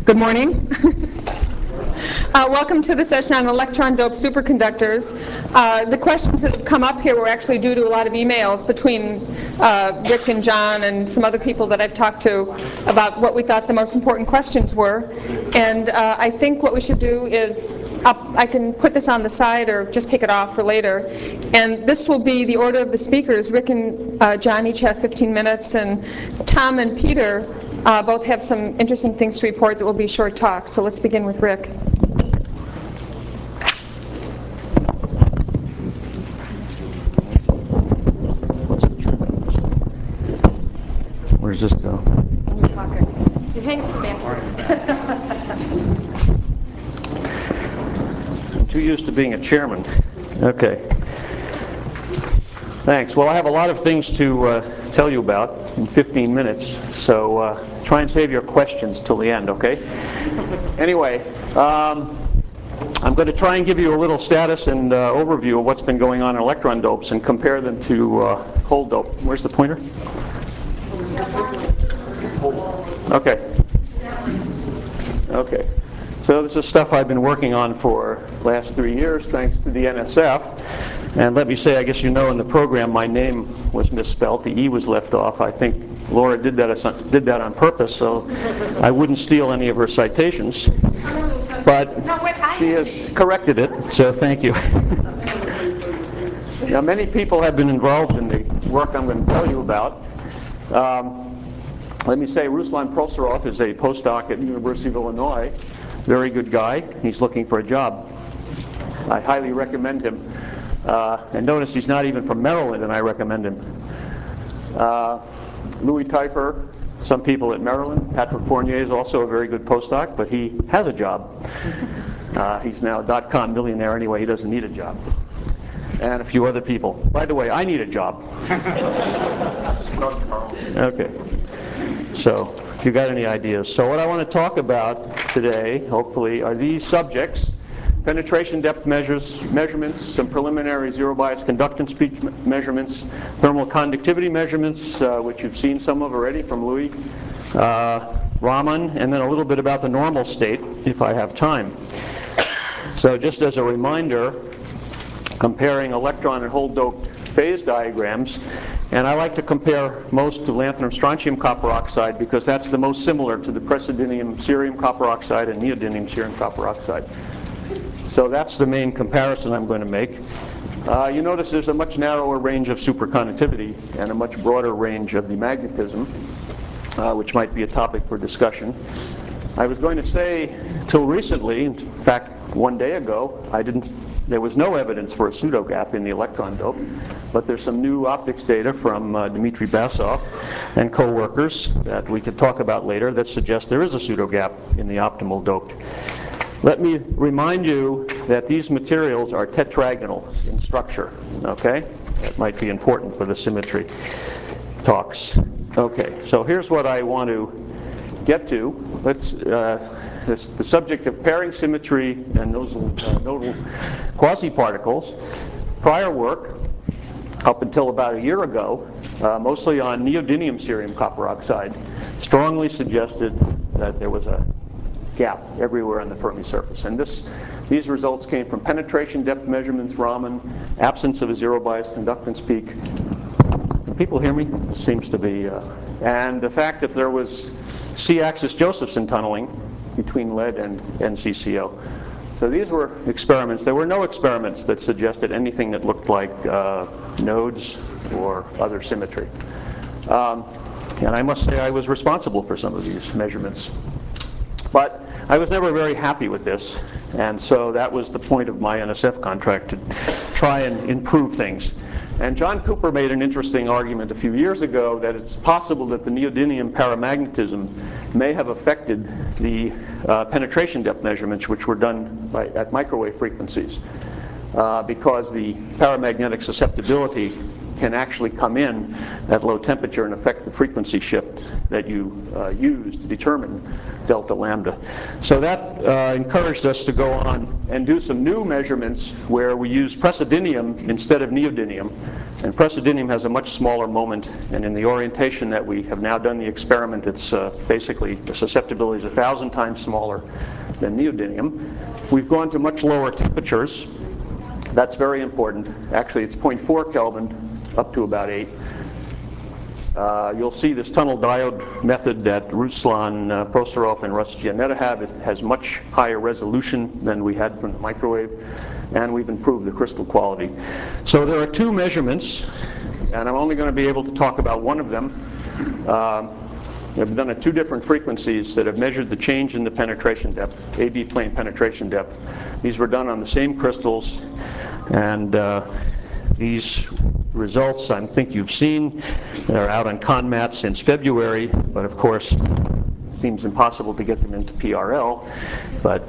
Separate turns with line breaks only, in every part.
Good morning. Welcome to the session on electron-doped superconductors. The questions that have come up here were actually due to a lot of emails between Rick and John and some other people that I've talked to about what we thought the most important questions were. And I think what we should do is, I can put this on the side or just take it off for later. And this will be the order of the speakers. Rick and John each have 15 minutes, and Tom and Peter both have some interesting things to report that will be short talks. So let's begin with Rick.
Where does this go?
In your pocket. You hang it back.
I'm too used to being a chairman. Okay. Thanks. Well, I have a lot of things to tell you about in 15 minutes, so try and save your questions till the end, okay? Anyway, I'm going to try and give you a little status and overview of what's been going on in electron dopes and compare them to hole dope. Where's the pointer? Okay. Okay. So this is stuff I've been working on for the last 3 years, thanks to the NSF. And let me say, I guess you know in the program my name was misspelled. The E was left off. I think Laura did that on purpose, so I wouldn't steal any of her citations. But she has corrected it, so thank you. Now, many people have been involved in the work I'm going to tell you about. Let me say, Ruslan Proserov is a postdoc at the University of Illinois. Very good guy. He's looking for a job. I highly recommend him. And notice he's not even from Maryland, and I recommend him. Louis Teifer, some people at Maryland. Patrick Fournier is also a very good postdoc, but he has a job. He's now a .com millionaire anyway. He doesn't need a job. And a few other people. By the way, I need a job. Okay. So, if you got any ideas. So what I want to talk about today, hopefully, are these subjects: penetration depth measurements, some preliminary zero-bias conductance speed measurements, thermal conductivity measurements, which you've seen some of already from Louis, Raman, and then a little bit about the normal state, if I have time. So just as a reminder, comparing electron and hole doped phase diagrams, and I like to compare most to lanthanum strontium copper oxide because that's the most similar to the praseodymium cerium copper oxide and neodymium cerium copper oxide. So that's the main comparison I'm going to make. You notice there's a much narrower range of superconductivity and a much broader range of the magnetism, which might be a topic for discussion. I was going to say, till recently, in fact, 1 day ago, there was no evidence for a pseudogap in the electron dope, but there's some new optics data from Dmitry Basov and co-workers that we could talk about later that suggest there is a pseudogap in the optimal doped. Let me remind you that these materials are tetragonal in structure, okay? That might be important for the symmetry talks. Okay, so here's what I want to get to. The subject of pairing symmetry and nodal quasi-particles. Prior work, up until about a year ago, mostly on neodymium cerium copper oxide, strongly suggested that there was a gap everywhere on the Fermi surface. And these results came from penetration depth measurements, Raman, absence of a zero-bias conductance peak. Can people hear me? Seems to be. And the fact that there was C-axis Josephson tunneling between lead and NCCO. So these were experiments. There were no experiments that suggested anything that looked like nodes or other symmetry. And I must say I was responsible for some of these measurements. But I was never very happy with this, and so that was the point of my NSF contract, to try and improve things. And John Cooper made an interesting argument a few years ago that it's possible that the neodymium paramagnetism may have affected the penetration depth measurements, which were done at microwave frequencies, because the paramagnetic susceptibility can actually come in at low temperature and affect the frequency shift that you use to determine delta lambda. So that encouraged us to go on and do some new measurements where we use praseodymium instead of neodymium And praseodymium has a much smaller moment, and in the orientation that we have now done the experiment, it's basically the susceptibility is 1,000 times smaller than neodymium. We've gone to much lower temperatures. That's very important. Actually, it's 0.4 Kelvin up to about 8. You'll see this tunnel diode method that Ruslan Prosorov and Rosjaneta have. It has much higher resolution than we had from the microwave, and we've improved the crystal quality. So there are two measurements, and I'm only going to be able to talk about one of them. They've done at two different frequencies that have measured the change in the penetration depth, AB plane penetration depth. These were done on the same crystals, and these results I think you've seen. They're out on CONMAT since February, but of course it seems impossible to get them into PRL, but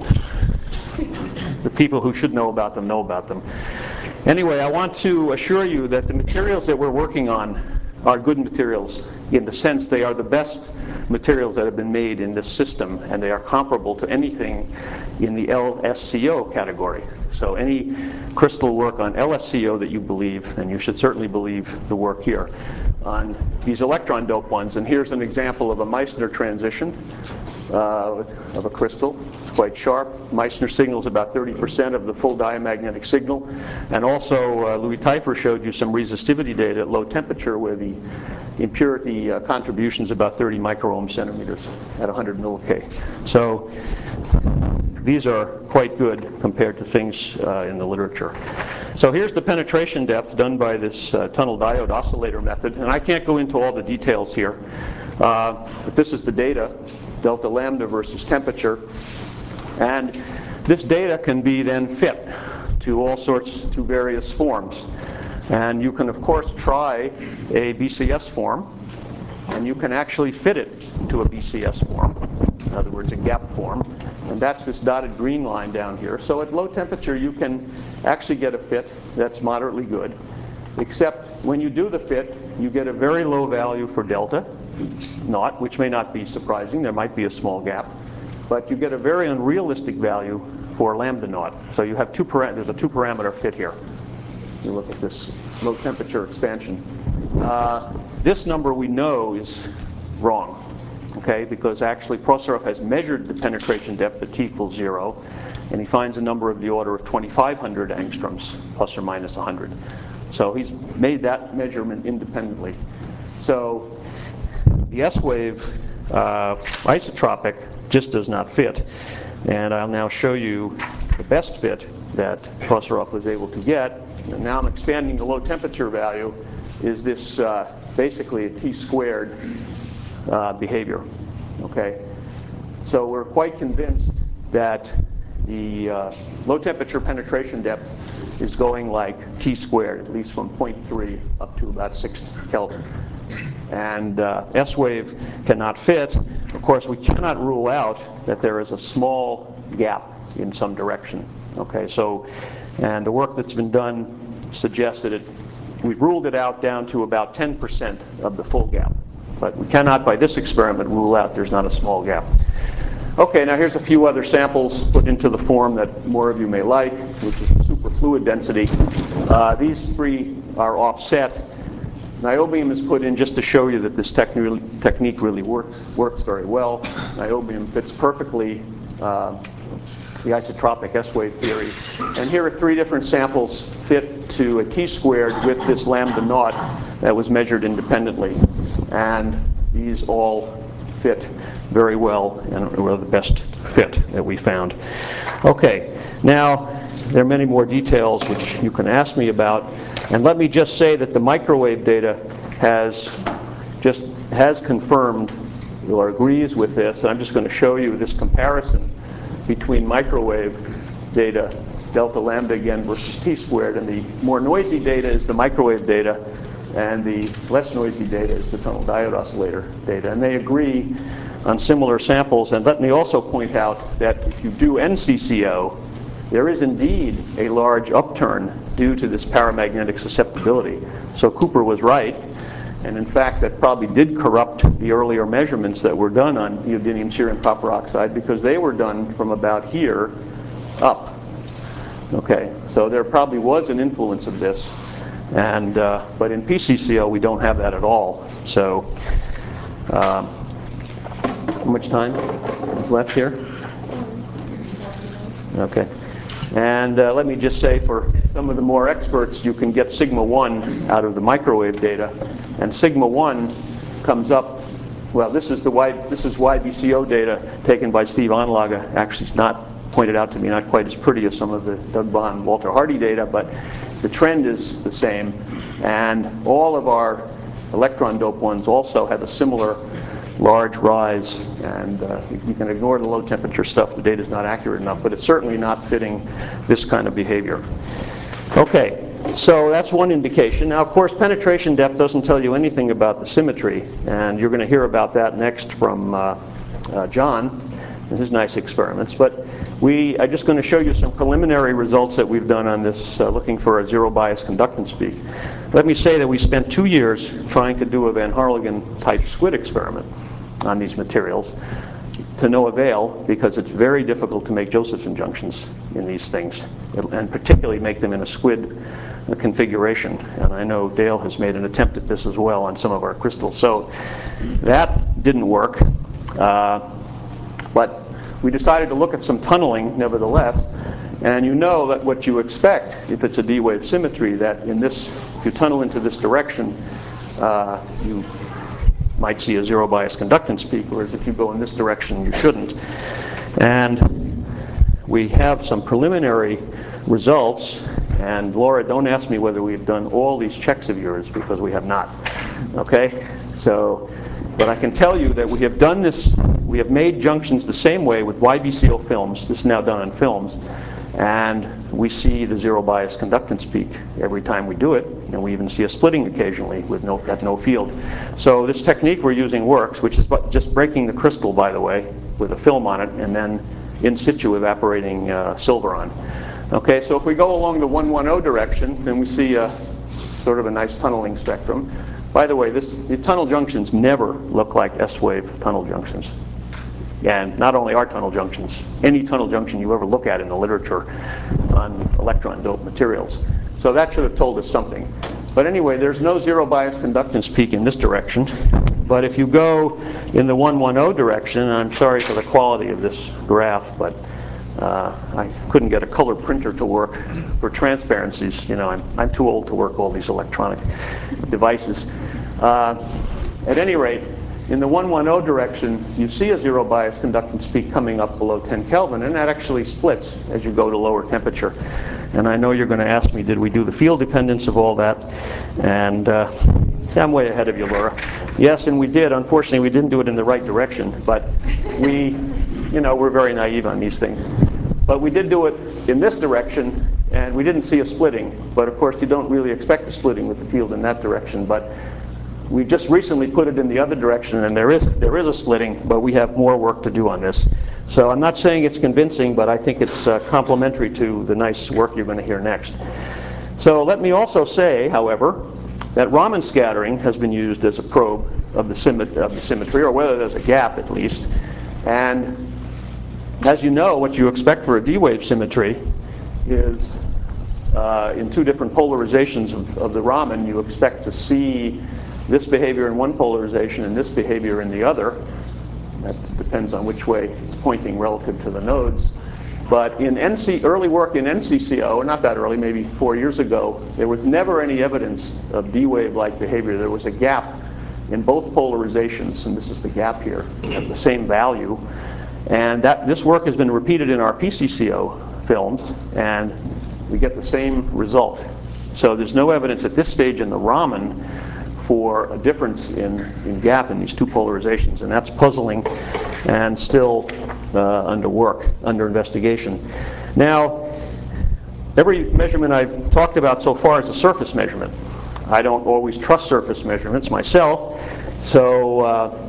the people who should know about them know about them. Anyway, I want to assure you that the materials that we're working on are good materials in the sense they are the best materials that have been made in this system, and they are comparable to anything in the LSCO category. So any crystal work on LSCO that you believe, then you should certainly believe the work here on these electron dope ones. And here's an example of a Meissner transition of a crystal. It's quite sharp. Meissner signals about 30% of the full diamagnetic signal. And also Louis Teifer showed you some resistivity data at low temperature where the impurity contribution is about 30 microohm centimeters at 100 milK. So these are quite good compared to things in the literature. So here's the penetration depth done by this tunnel diode oscillator method. And I can't go into all the details here. But this is the data, delta lambda versus temperature. And this data can be then fit to all sorts, to various forms. And you can, of course, try a BCS form. And you can actually fit it to a BCS form. In other words, a gap form. And that's this dotted green line down here. So at low temperature, you can actually get a fit that's moderately good. Except when you do the fit, you get a very low value for delta naught, which may not be surprising. There might be a small gap. But you get a very unrealistic value for lambda naught. So you have there's a two-parameter fit here. You look at this low temperature expansion. This number we know is wrong, okay? Because actually Prosorov has measured the penetration depth at T equals 0, and he finds a number of the order of 2,500 angstroms, plus or minus 100. So he's made that measurement independently. So the S-wave isotropic just does not fit. And I'll now show you the best fit that Prosorov was able to get. And now I'm expanding the low temperature value. Is this basically a T-squared behavior, okay? So we're quite convinced that the low temperature penetration depth is going like T-squared, at least from 0.3 up to about 6 Kelvin. And S-wave cannot fit. Of course, we cannot rule out that there is a small gap in some direction, okay? So, and the work that's been done suggests that we've ruled it out down to about 10% of the full gap. But we cannot, by this experiment, rule out there's not a small gap. Okay, now here's a few other samples put into the form that more of you may like, which is the superfluid density. These three are offset. Niobium is put in just to show you that this technique really works very well. Niobium fits perfectly the isotropic S-wave theory. And here are three different samples fit to a T-squared with this lambda naught that was measured independently. And these all fit very well and were the best fit that we found. Okay, now there are many more details which you can ask me about. And let me just say that the microwave data has confirmed or agrees with this. I'm just going to show you this comparison between microwave data, delta lambda again versus T-squared, and the more noisy data is the microwave data, and the less noisy data is the tunnel diode oscillator data. And they agree on similar samples. And let me also point out that if you do NCCO, there is indeed a large upturn due to this paramagnetic susceptibility. So Cooper was right. And in fact, that probably did corrupt the earlier measurements that were done on neodymium cerium copper oxide, because they were done from about here up. Okay, so there probably was an influence of this. And, but in PCCO, we don't have that at all. So, how much time is left here? Okay. And let me just say, for some of the more experts, you can get sigma 1 out of the microwave data. And sigma 1 comes up, well, this is YBCO data taken by Steve Anlage. Actually, it's not pointed out to me, not quite as pretty as some of the Doug Bond, Walter Hardy data, but the trend is the same. And all of our electron dope ones also have a similar large rise. And you can ignore the low temperature stuff. The data is not accurate enough, but it's certainly not fitting this kind of behavior. Okay, so that's one indication. Now, of course, penetration depth doesn't tell you anything about the symmetry, and you're going to hear about that next from John and his nice experiments. But I'm just going to show you some preliminary results that we've done on this, looking for a zero bias conductance peak. Let me say that we spent 2 years trying to do a Van Harlingen type squid experiment on these materials, to no avail, because it's very difficult to make Josephson junctions in these things, and particularly make them in a squid configuration. And I know Dale has made an attempt at this as well on some of our crystals. So that didn't work. But we decided to look at some tunneling nevertheless. And you know that what you expect if it's a D-wave symmetry, that in this, if you tunnel into this direction, you might see a zero bias conductance peak, whereas if you go in this direction, you shouldn't. And we have some preliminary results. And Laura, don't ask me whether we've done all these checks of yours, because we have not. Okay? So, but I can tell you that we have done this, we have made junctions the same way with YBCO films. This is now done on films. And we see the zero bias conductance peak every time we do it, and we even see a splitting occasionally with at no field. So this technique we're using works, which is just breaking the crystal, by the way, with a film on it, and then in situ evaporating silver on. Okay, so if we go along the 110 direction, then we see sort of a nice tunneling spectrum. By the way, the tunnel junctions never look like S-wave tunnel junctions. And not only our tunnel junctions, any tunnel junction you ever look at in the literature on electron doped materials. So that should have told us something. But anyway, there's no zero bias conductance peak in this direction. But if you go in the 110 direction, and I'm sorry for the quality of this graph, but I couldn't get a color printer to work for transparencies. You know, I'm too old to work all these electronic devices. At any rate, in the 110 direction, you see a zero bias conductance peak coming up below 10 Kelvin, and that actually splits as you go to lower temperature. And I know you're going to ask me, did we do the field dependence of all that? And I'm way ahead of you, Laura. Yes, and we did. Unfortunately, we didn't do it in the right direction, but we're very naive on these things. But we did do it in this direction, and we didn't see a splitting. But of course, you don't really expect a splitting with the field in that direction. But we just recently put it in the other direction, and there is a splitting, but we have more work to do on this. So I'm not saying it's convincing, but I think it's complementary to the nice work you're going to hear next. So let me also say, however, that Raman scattering has been used as a probe of the symmetry, or whether there's a gap at least. And as you know, what you expect for a D-wave symmetry is in two different polarizations of the Raman, you expect to see this behavior in one polarization and this behavior in the other. That depends on which way it's pointing relative to the nodes. But in early work in NCCO, not that early, maybe 4 years ago, there was never any evidence of D-wave-like behavior. There was a gap in both polarizations, and this is the gap here, at the same value. And this work has been repeated in our PCCO films, and we get the same result. So there's no evidence at this stage in the Raman for a difference in gap in these two polarizations, and that's puzzling and still under investigation. Now, every measurement I've talked about so far is a surface measurement. I don't always trust surface measurements myself, so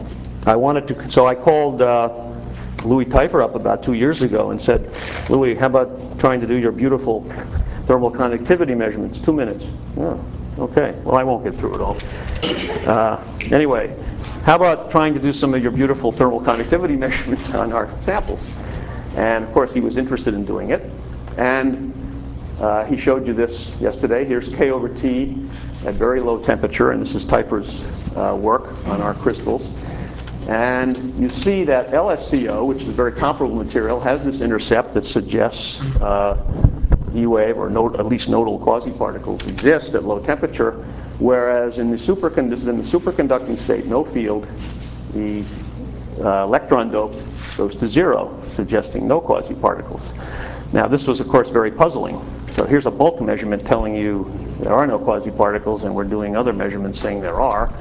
I called Louis Kiefer up about 2 years ago and said, Louis, how about trying to do your beautiful thermal conductivity measurements? 2 minutes. Oh, okay, well, I won't get through it all. Anyway, how about trying to do some of your beautiful thermal conductivity measurements on our samples? And of course, he was interested in doing it. And He showed you this yesterday. Here's K over T at very low temperature, and this is Teifer's work on our crystals. And you see that LSCO, which is a very comparable material, has this intercept that suggests E-wave, or at least nodal quasiparticles, exist at low temperature, whereas in the superconducting state, no field, the electron dope goes to zero, suggesting no quasiparticles. Now, this was, of course, very puzzling. So here's a bulk measurement telling you there are no quasiparticles, and we're doing other measurements saying there are.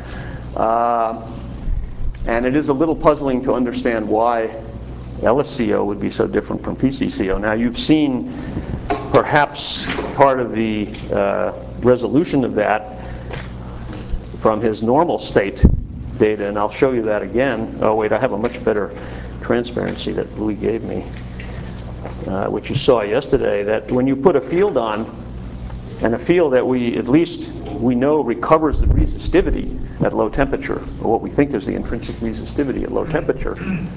And it is a little puzzling to understand why LSCO would be so different from PCCO. Now, you've seen perhaps part of the resolution of that from his normal state data, and I'll show you that again. Oh, wait, I have a much better transparency that Louis gave me, which you saw yesterday, that when you put a field on, and a field that we know recovers the resistivity at low temperature, or what we think is the intrinsic resistivity at low temperature,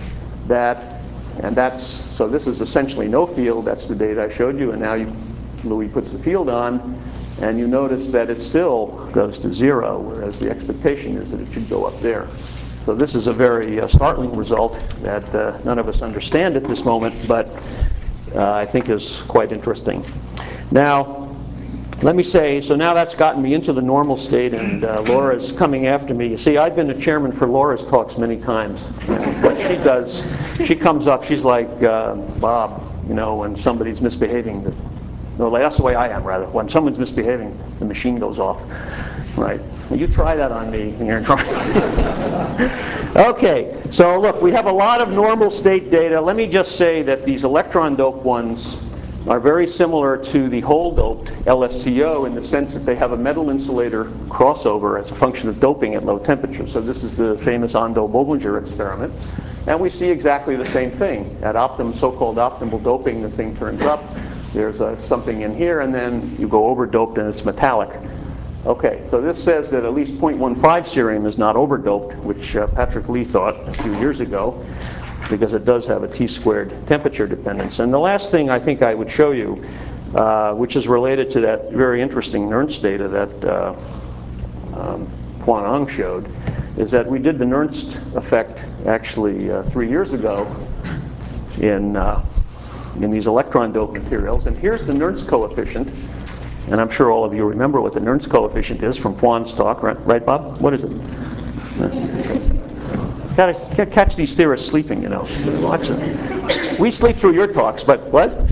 so this is essentially no field. That's the data I showed you, and now Louis puts the field on, and you notice that it still goes to zero, whereas the expectation is that it should go up there. So this is a very startling result that none of us understand at this moment, but I think is quite interesting. Now, let me say, so now that's gotten me into the normal state, and Laura's coming after me. You see, I've been the chairman for Laura's talks many times. What she does, she comes up, she's like, Bob, when somebody's misbehaving, that's the way I am, rather. When someone's misbehaving, the machine goes off. Right? Well, you try that on me, and you're in trouble. Okay, so look, we have a lot of normal state data. Let me just say that these electron doped ones are very similar to the hole doped LSCO in the sense that they have a metal insulator crossover as a function of doping at low temperature. So this is the famous Ando-Boblinger experiment. And we see exactly the same thing. At so-called optimal doping, the thing turns up. There's something in here, and then you go over-doped and it's metallic. Okay, so this says that at least 0.15 cerium is not overdoped, which Patrick Lee thought a few years ago, because it does have a t-squared temperature dependence. And the last thing I think I would show you, which is related to that very interesting Nernst data that Quan Ang showed, is that we did the Nernst effect actually 3 years ago in these electron doped materials. And here's the Nernst coefficient. And I'm sure all of you remember what the Nernst coefficient is from Quan's talk, right, Bob? What is it? Gotta catch these theorists sleeping, Watch them. We sleep through your talks, but what?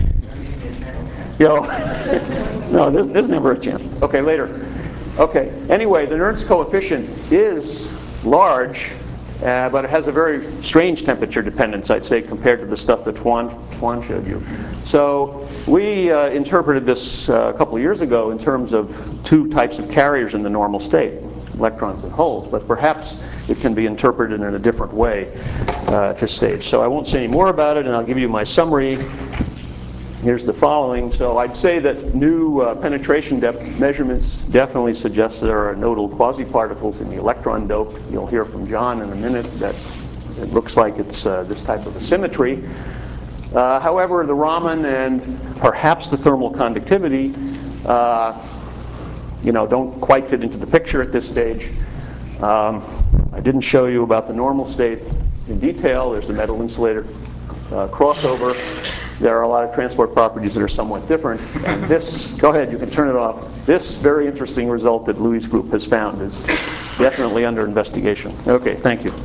No, there's never a chance. Okay, later. Okay, anyway, the Nernst coefficient is large, but it has a very strange temperature dependence, I'd say, compared to the stuff that Quan showed you. So we interpreted this a couple of years ago in terms of two types of carriers in the normal state, electrons and holes, but perhaps it can be interpreted in a different way at this stage. So I won't say any more about it, and I'll give you my summary. Here's the following. So I'd say that new penetration depth measurements definitely suggest there are nodal quasiparticles in the electron dope. You'll hear from John in a minute that it looks like it's this type of a symmetry. However, the Raman and perhaps the thermal conductivity don't quite fit into the picture at this stage. I didn't show you about the normal state in detail. There's the metal insulator crossover. There are a lot of transport properties that are somewhat different. And this, go ahead, you can turn it off. This very interesting result that Louis' group has found is definitely under investigation. Okay, thank you.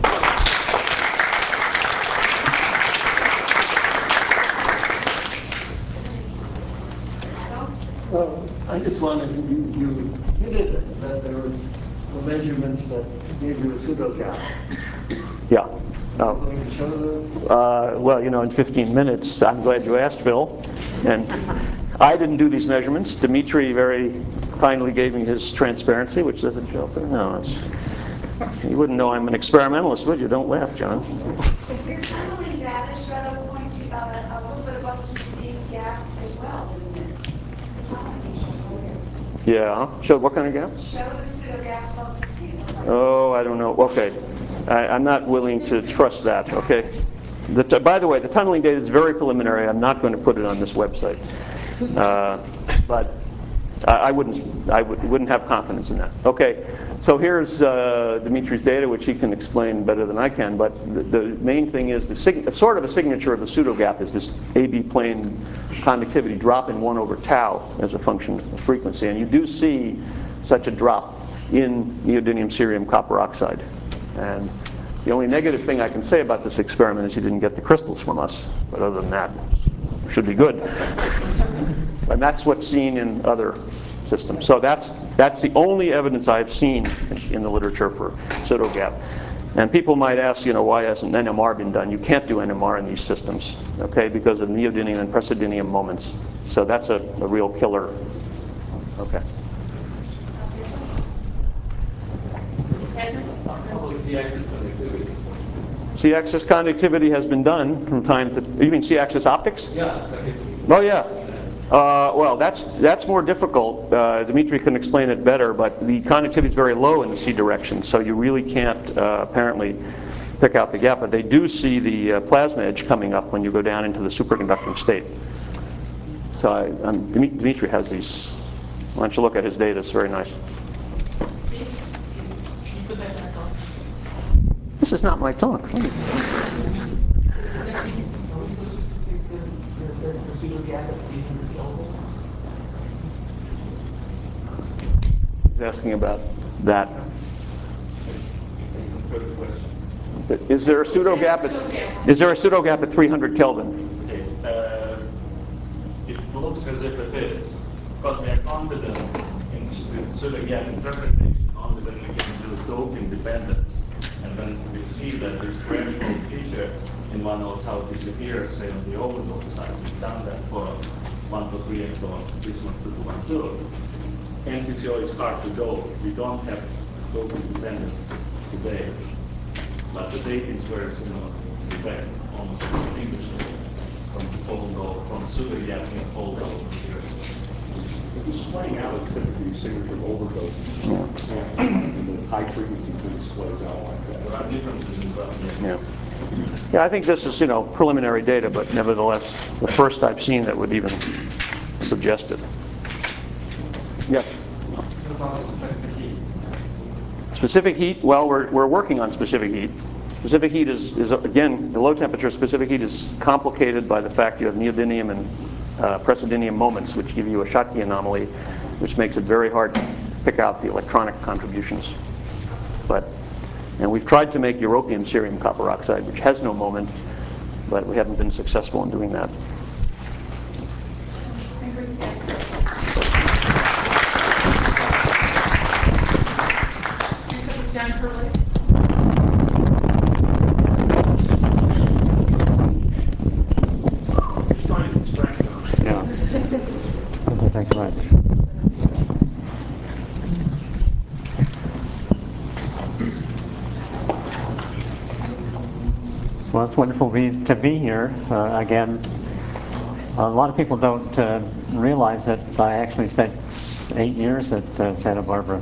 I just wanted you hinted that there was measurements that gave you a pseudogap.
Yeah.
Going to show those?
Well, in 15 minutes, I'm glad you asked, Phil. And I didn't do these measurements. Dimitri very kindly gave me his transparency, which doesn't show up there. No, you wouldn't know I'm an experimentalist, would you? Don't laugh, John.
If you're tunneling data, showed a point to a little bit above 2C gap as well, didn't it? The tunneling showed.
Yeah. Showed what kind of gap?
Showed the pseudo gap above 2C.
Oh, I don't know. Okay. I'm not willing to trust that, okay? By the way, the tunneling data is very preliminary. I'm not going to put it on this website. But I wouldn't have confidence in that. Okay, so here's Dimitri's data, which he can explain better than I can. But the main thing is sort of a signature of the pseudogap is this AB plane conductivity drop in 1 over tau as a function of frequency, and you do see such a drop in neodymium cerium copper oxide. And the only negative thing I can say about this experiment is you didn't get the crystals from us. But other than that, it should be good. And that's what's seen in other systems. So that's the only evidence I've seen in the literature for pseudogap. And people might ask, why hasn't NMR been done? You can't do NMR in these systems, okay, because of neodymium and praseodymium moments. So that's a real killer. Okay. C-axis conductivity has been done from time to... You mean C-axis optics?
Yeah.
Oh, yeah. Well, that's more difficult. Dimitri can explain it better, but the conductivity is very low in the C direction, so you really can't apparently pick out the gap. But they do see the plasma edge coming up when you go down into the superconducting state. So Dimitri has these. Why don't you look at his data? It's very nice. This is not my talk. He's asking about that. Is there a pseudo gap at 300 Kelvin?
It looks as if it is, because we are confident in pseudo gap interpretation only when we can do dope independent. And when we see that this threshold feature in 1 tau disappears, say on the overdope side, we've done that for 1 to 3 and for bismuth 2 to 1 2. NTCO is hard to dope. We don't have dope independent today, but the data is very similar. In fact, almost indistinguishable from pseudo gap in full dose materials.
This playing out is typically a signature of overdose. And the high frequency things plays out like that.
There are differences in well.
Yeah, I think this is preliminary data, but nevertheless, the first I've seen that would even suggest it. Yeah. Specific heat? Well, we're working on specific heat. Specific heat is again, the low temperature specific heat is complicated by the fact you have neodymium and praseodymium moments, which give you a Schottky anomaly, which makes it very hard to pick out the electronic contributions. And we've tried to make europium cerium copper oxide, which has no moment, but we haven't been successful in doing that.
Just trying to express them.
Yeah. Okay, thanks very much. Well, it's wonderful to be here again. A lot of people don't realize that I actually spent 8 years at Santa Barbara.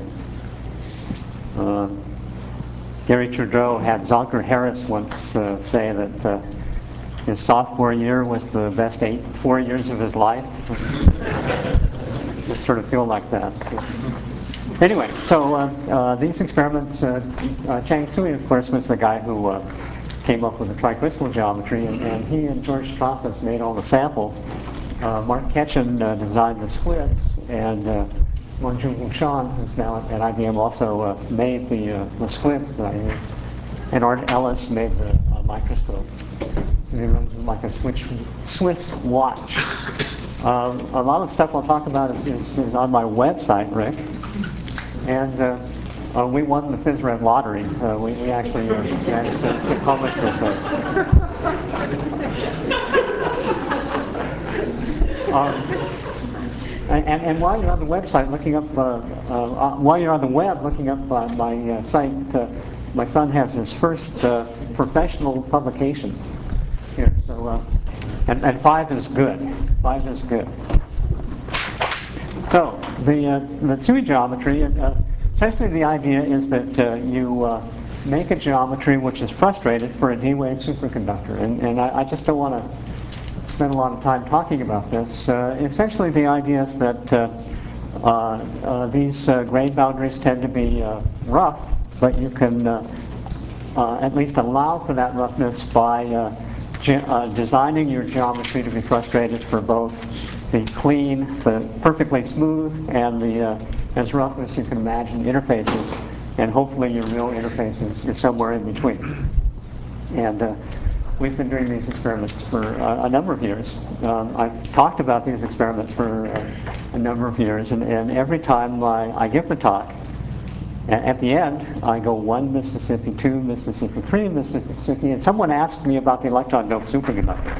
Gary Trudeau had Zonker Harris once say that his sophomore year was the best 4 years of his life. Just sort of feel like that. Anyway, so these experiments, Chang Sui, of course, was the guy who came up with the tricrystal geometry, and he and George Trofas made all the samples. Mark Ketchum designed the splits, and Wonjun Shan, who's now at IBM, also made the splits that I used. And Art Ellis made the microscope. It runs like a Swiss watch. A lot of stuff I'll talk about is on my website, Rick. And we won the PhysRev lottery. We actually managed to publish this thing. And while you're on the website looking up, while you're on the web looking up my site, my son has his first professional publication here. So, and 5 is good. 5 is good. So the TUI geometry. Essentially, the idea is that you make a geometry which is frustrated for a D-wave superconductor, and I just don't want to spend a lot of time talking about this. Essentially, the idea is that these grain boundaries tend to be rough, but you can at least allow for that roughness by designing your geometry to be frustrated for both the clean, the perfectly smooth, and the as rough as you can imagine interfaces, and hopefully your real interfaces is somewhere in between. And we've been doing these experiments for a number of years. I've talked about these experiments for a number of years, and every time I give the talk, at the end, I go 1 Mississippi, 2 Mississippi, 3 Mississippi, and someone asked me about the electron-doped superconductors.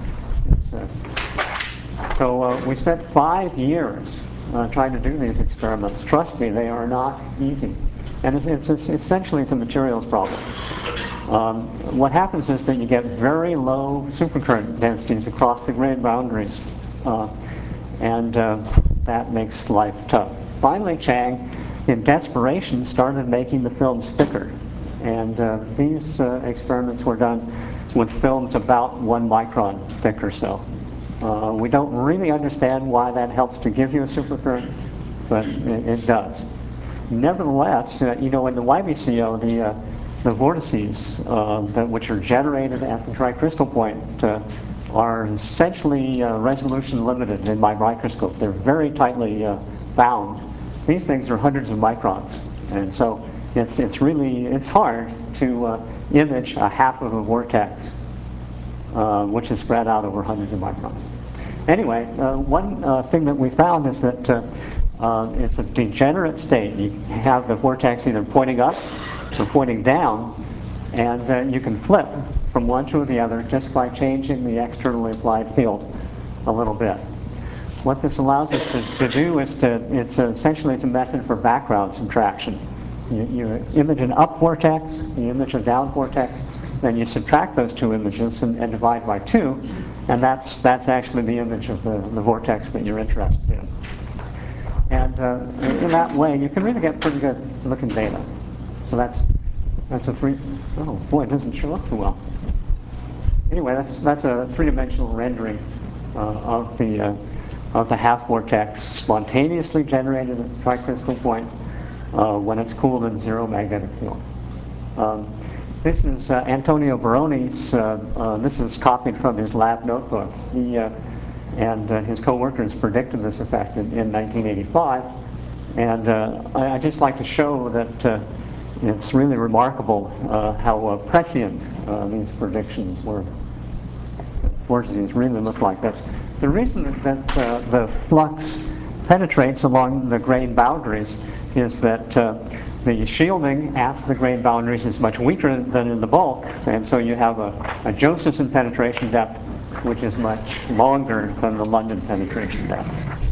So we spent 5 years trying to do these experiments. Trust me, they are not easy. And it's essentially it's a materials problem. What happens is that you get very low supercurrent densities across the grain boundaries, and that makes life tough. Finally, Chang, in desperation, started making the films thicker. And these experiments were done with films about 1 micron thick or so. We don't really understand why that helps to give you a supercurrent, but it does. Nevertheless, in the YBCO, the vortices which are generated at the tricrystal point are essentially resolution limited in my microscope. They're very tightly bound. These things are hundreds of microns, and so it's hard to image a half of a vortex, which is spread out over hundreds of microns. Anyway, one thing that we found is that it's a degenerate state. You have the vortex either pointing up or pointing down, and you can flip from one to the other just by changing the externally applied field a little bit. What this allows us to do is it's a method for background subtraction. You image an up vortex, you image a down vortex, then you subtract those 2 images and divide by 2, and that's actually the image of the vortex that you're interested in. And in that way, you can really get pretty good looking data. So that's a oh boy, it doesn't show up too well. Anyway, that's a 3-dimensional rendering of the half vortex spontaneously generated at the tricrystal point when it's cooled in 0 magnetic field. This is Antonio Baroni's, this is copied from his lab notebook. He and his co-workers predicted this effect in 1985. And I'd just like to show that it's really remarkable how prescient these predictions were. Vortices really look like this. The reason that the flux penetrates along the grain boundaries is that the shielding after the grain boundaries is much weaker than in the bulk, and so you have a Josephson penetration depth which is much longer than the London penetration depth.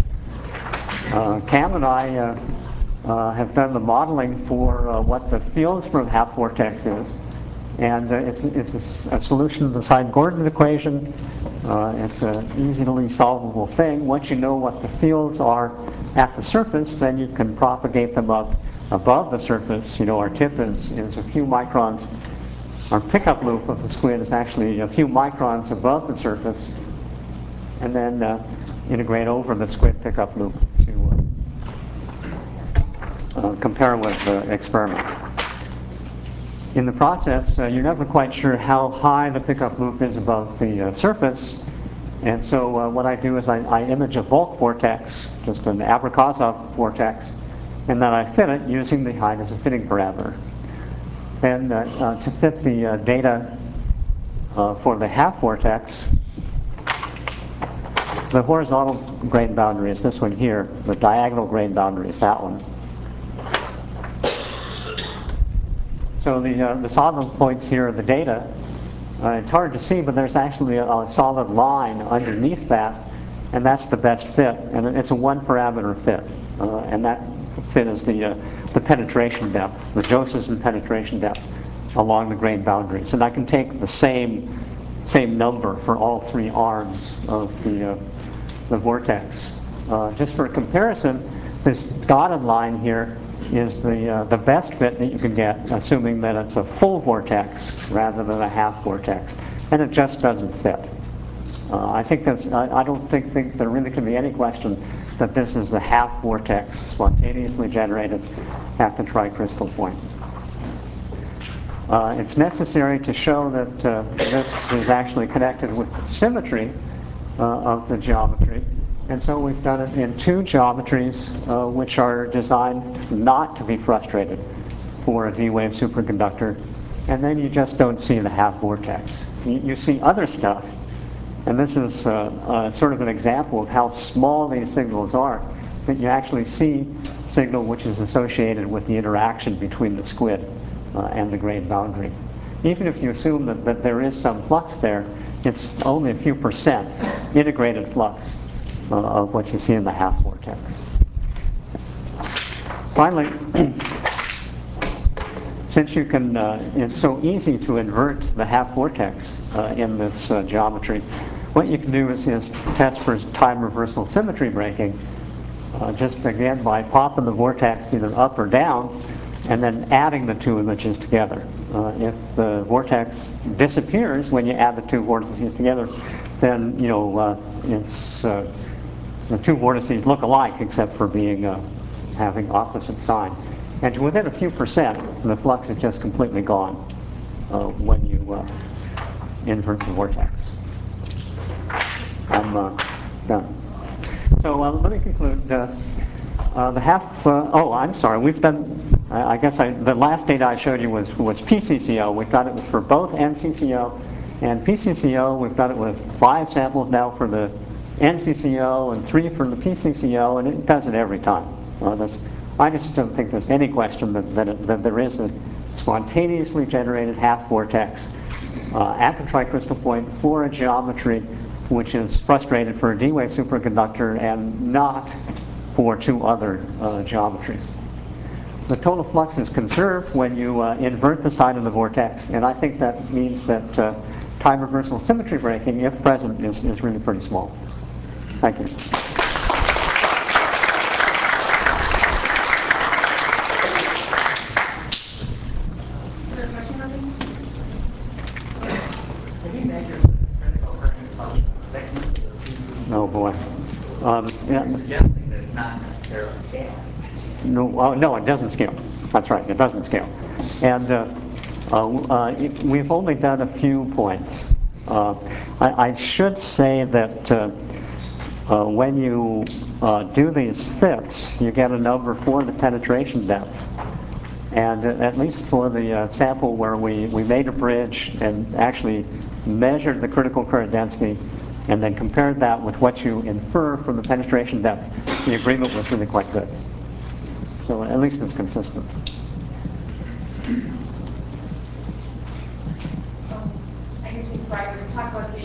Cam and I have done the modeling for what the fields from half vortex is, and it's a solution of the Sine-Gordon equation. It's an easily solvable thing. Once you know what the fields are at the surface, then you can propagate them up above the surface. Our tip is a few microns. Our pickup loop of the squid is actually a few microns above the surface, and then integrate over the squid pickup loop to compare with the experiment. In the process, you're never quite sure how high the pickup loop is above the surface, and so what I do is I image a bulk vortex, just an Abrikosov vortex, and then I fit it using the height as a fitting parameter. Then to fit the data for the half vortex, the horizontal grain boundary is this one here, the diagonal grain boundary is that one. So the solid points here are the data. It's hard to see, but there's actually a solid line underneath that, and that's the best fit. And it's a 1-parameter fit, and that fit is the penetration depth, the Josephson penetration depth along the grain boundaries. And I can take the same number for all 3 arms of the vortex. Just for comparison, this dotted line here is the best fit that you can get, assuming that it's a full vortex rather than a half vortex, and it just doesn't fit. I don't think there really can be any question that this is the half vortex spontaneously generated at the tricrystal point. It's necessary to show that this is actually connected with the symmetry of the geometry. And so we've done it in two geometries which are designed not to be frustrated for a D-wave superconductor. And then you just don't see the half vortex. You see other stuff. And this is sort of an example of how small these signals are, that you actually see signal which is associated with the interaction between the squid and the grain boundary. Even if you assume that there is some flux there, it's only a few percent integrated flux of what you see in the half vortex. Finally, since you can, it's so easy to invert the half vortex in this geometry, what you can do is test for time reversal symmetry breaking, just again by popping the vortex either up or down, and then adding the two images together. If the vortex disappears when you add the two vortices together, then it's the two vortices look alike except for being having opposite sign. And within a few percent, the flux is just completely gone when you invert the vortex. I'm done. So let me conclude. The half, I'm sorry, we've done, the last data I showed you was PCCO. We've got it for both NCCO and PCCO. We've got it with 5 samples now for the NCCO and 3 for the PCCO, and it does it every time. I just don't think there's any question that there is a spontaneously generated half vortex at the tricrystal point for a geometry which is frustrated for a D-wave superconductor and not for 2 other geometries. The total flux is conserved when you invert the sign of the vortex, and I think that means that time reversal symmetry breaking, if present, is really pretty small. Thank you.
Can you measure the critical current of the thickness of the pieces?
Oh boy.
You're suggesting that it's not necessarily scale.
No, it doesn't scale. That's right, it doesn't scale. And we've only done a few points. I should say that when you do these fits, you get a number for the penetration depth. And at least for the sample where we made a bridge and actually measured the critical current density and then compared that with what you infer from the penetration depth, the agreement was really quite good. So at least it's consistent.
I can keep quiet. Let's talk about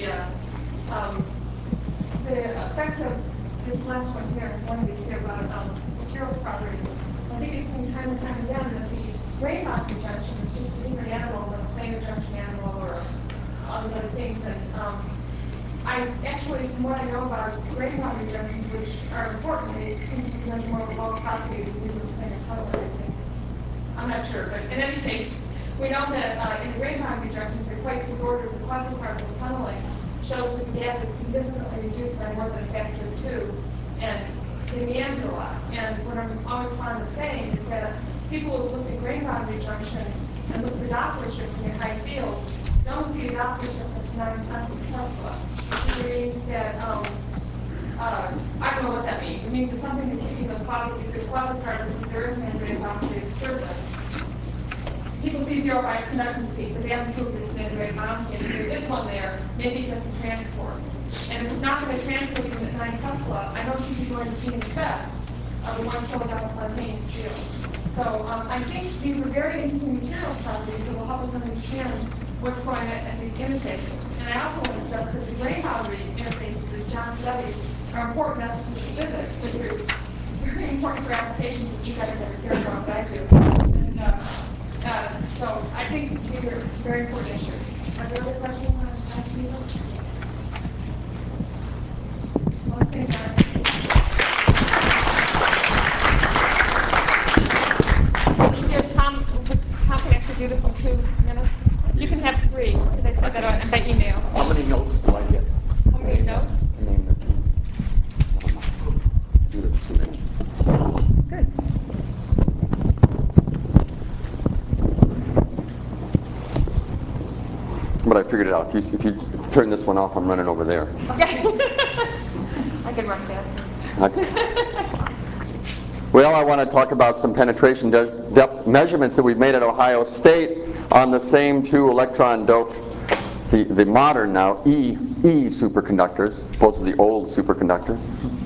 the effect of this last one here, one of these here about materials properties. I think it's seen time and time again that the grain boundary junction is just a different animal than a planar junction animal or all those other things. And I actually, from what I know about grain boundary junctions, which are important, they seem to be much more well calculated than the planar tunneling, I think. I'm not sure, but in any case, we know that in the grain boundary junctions, they're quite disordered. The quasi-particle tunneling shows that the gap is significantly reduced by more than a factor of 2, and they meander a lot. And what I'm always fond of saying is that people who look at grain boundary junctions and look at the Doppler shifting in high fields don't see a Doppler shift of 9 tons of Tesla. It means that, I don't know what that means. It means that something is keeping those quasi-particles, if there isn't any grain boundary surface. People see zero bias conductance peak, but they haven't proved it's an integrated bond state. If there is one there, maybe it doesn't transport. And if it's not going to transport even at 9 Tesla, I don't think you're going to see an effect of the 1 kilowatt spontaneous field. So I think these are very interesting material properties that will help us understand what's going on at these interfaces. And I also want to stress that the grain boundary interfaces that John studies are important not just for physics, but it's very important for applications that you guys never care about, but I do. And, so I think these are very important issues. Are there other questions you want to ask me? Let's see, Tom can actually do this in 2 minutes. You can have 3, because I said that by email.
How many notes do I get?
How many
figured it out. If you turn this one off, I'm running over there.
Okay. I can run faster.
Okay. Well, I want to talk about some penetration depth measurements that we've made at Ohio State on the same two electron-doped, the modern now E superconductors, opposed to the old superconductors.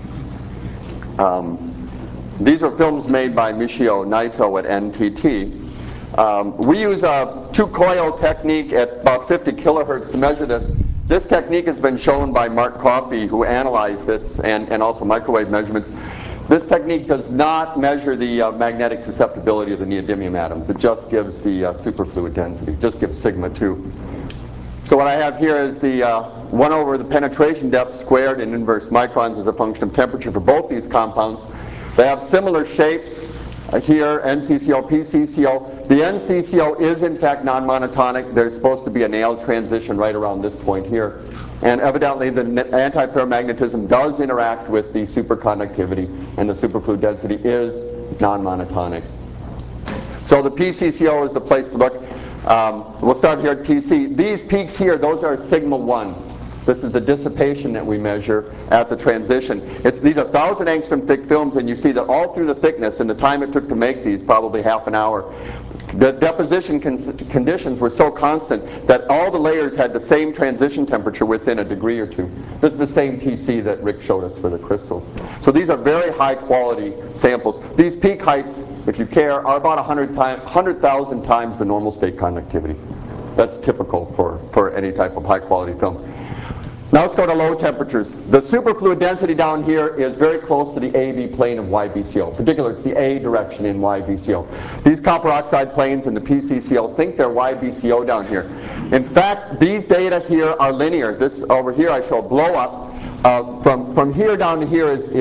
These are films made by Michio Naito at NTT. We use a two-coil technique at about 50 kilohertz to measure this. This technique has been shown by Mark Coffey, who analyzed this, and also microwave measurements. This technique does not measure the magnetic susceptibility of the neodymium atoms. It just gives the superfluid density. It just gives sigma 2. So what I have here is the 1 over the penetration depth squared in inverse microns as a function of temperature for both these compounds. They have similar shapes here, NCCO, PCCO. The NCCO is in fact non-monotonic. There's supposed to be a nail transition right around this point here. And evidently the antiferromagnetism does interact with the superconductivity, and the superfluid density is non-monotonic. So the PCCO is the place to look. We'll start here at TC. These peaks here, those are sigma 1. This is the dissipation that we measure at the transition. These are 1,000 angstrom thick films, and you see that all through the thickness, and the time it took to make these, probably half an hour, the deposition conditions were so constant that all the layers had the same transition temperature within a degree or two. This is the same TC that Rick showed us for the crystals. So these are very high quality samples. These peak heights, if you care, are about 100,000 times the normal state conductivity. That's typical for any type of high quality film. Now let's go to low temperatures. The superfluid density down here is very close to the AV plane of YBCO. In particular, it's the A direction in YBCO. These copper oxide planes in the PCCO think they're YBCO down here. In fact, these data here are linear. This over here I show a blow up. From here down to here is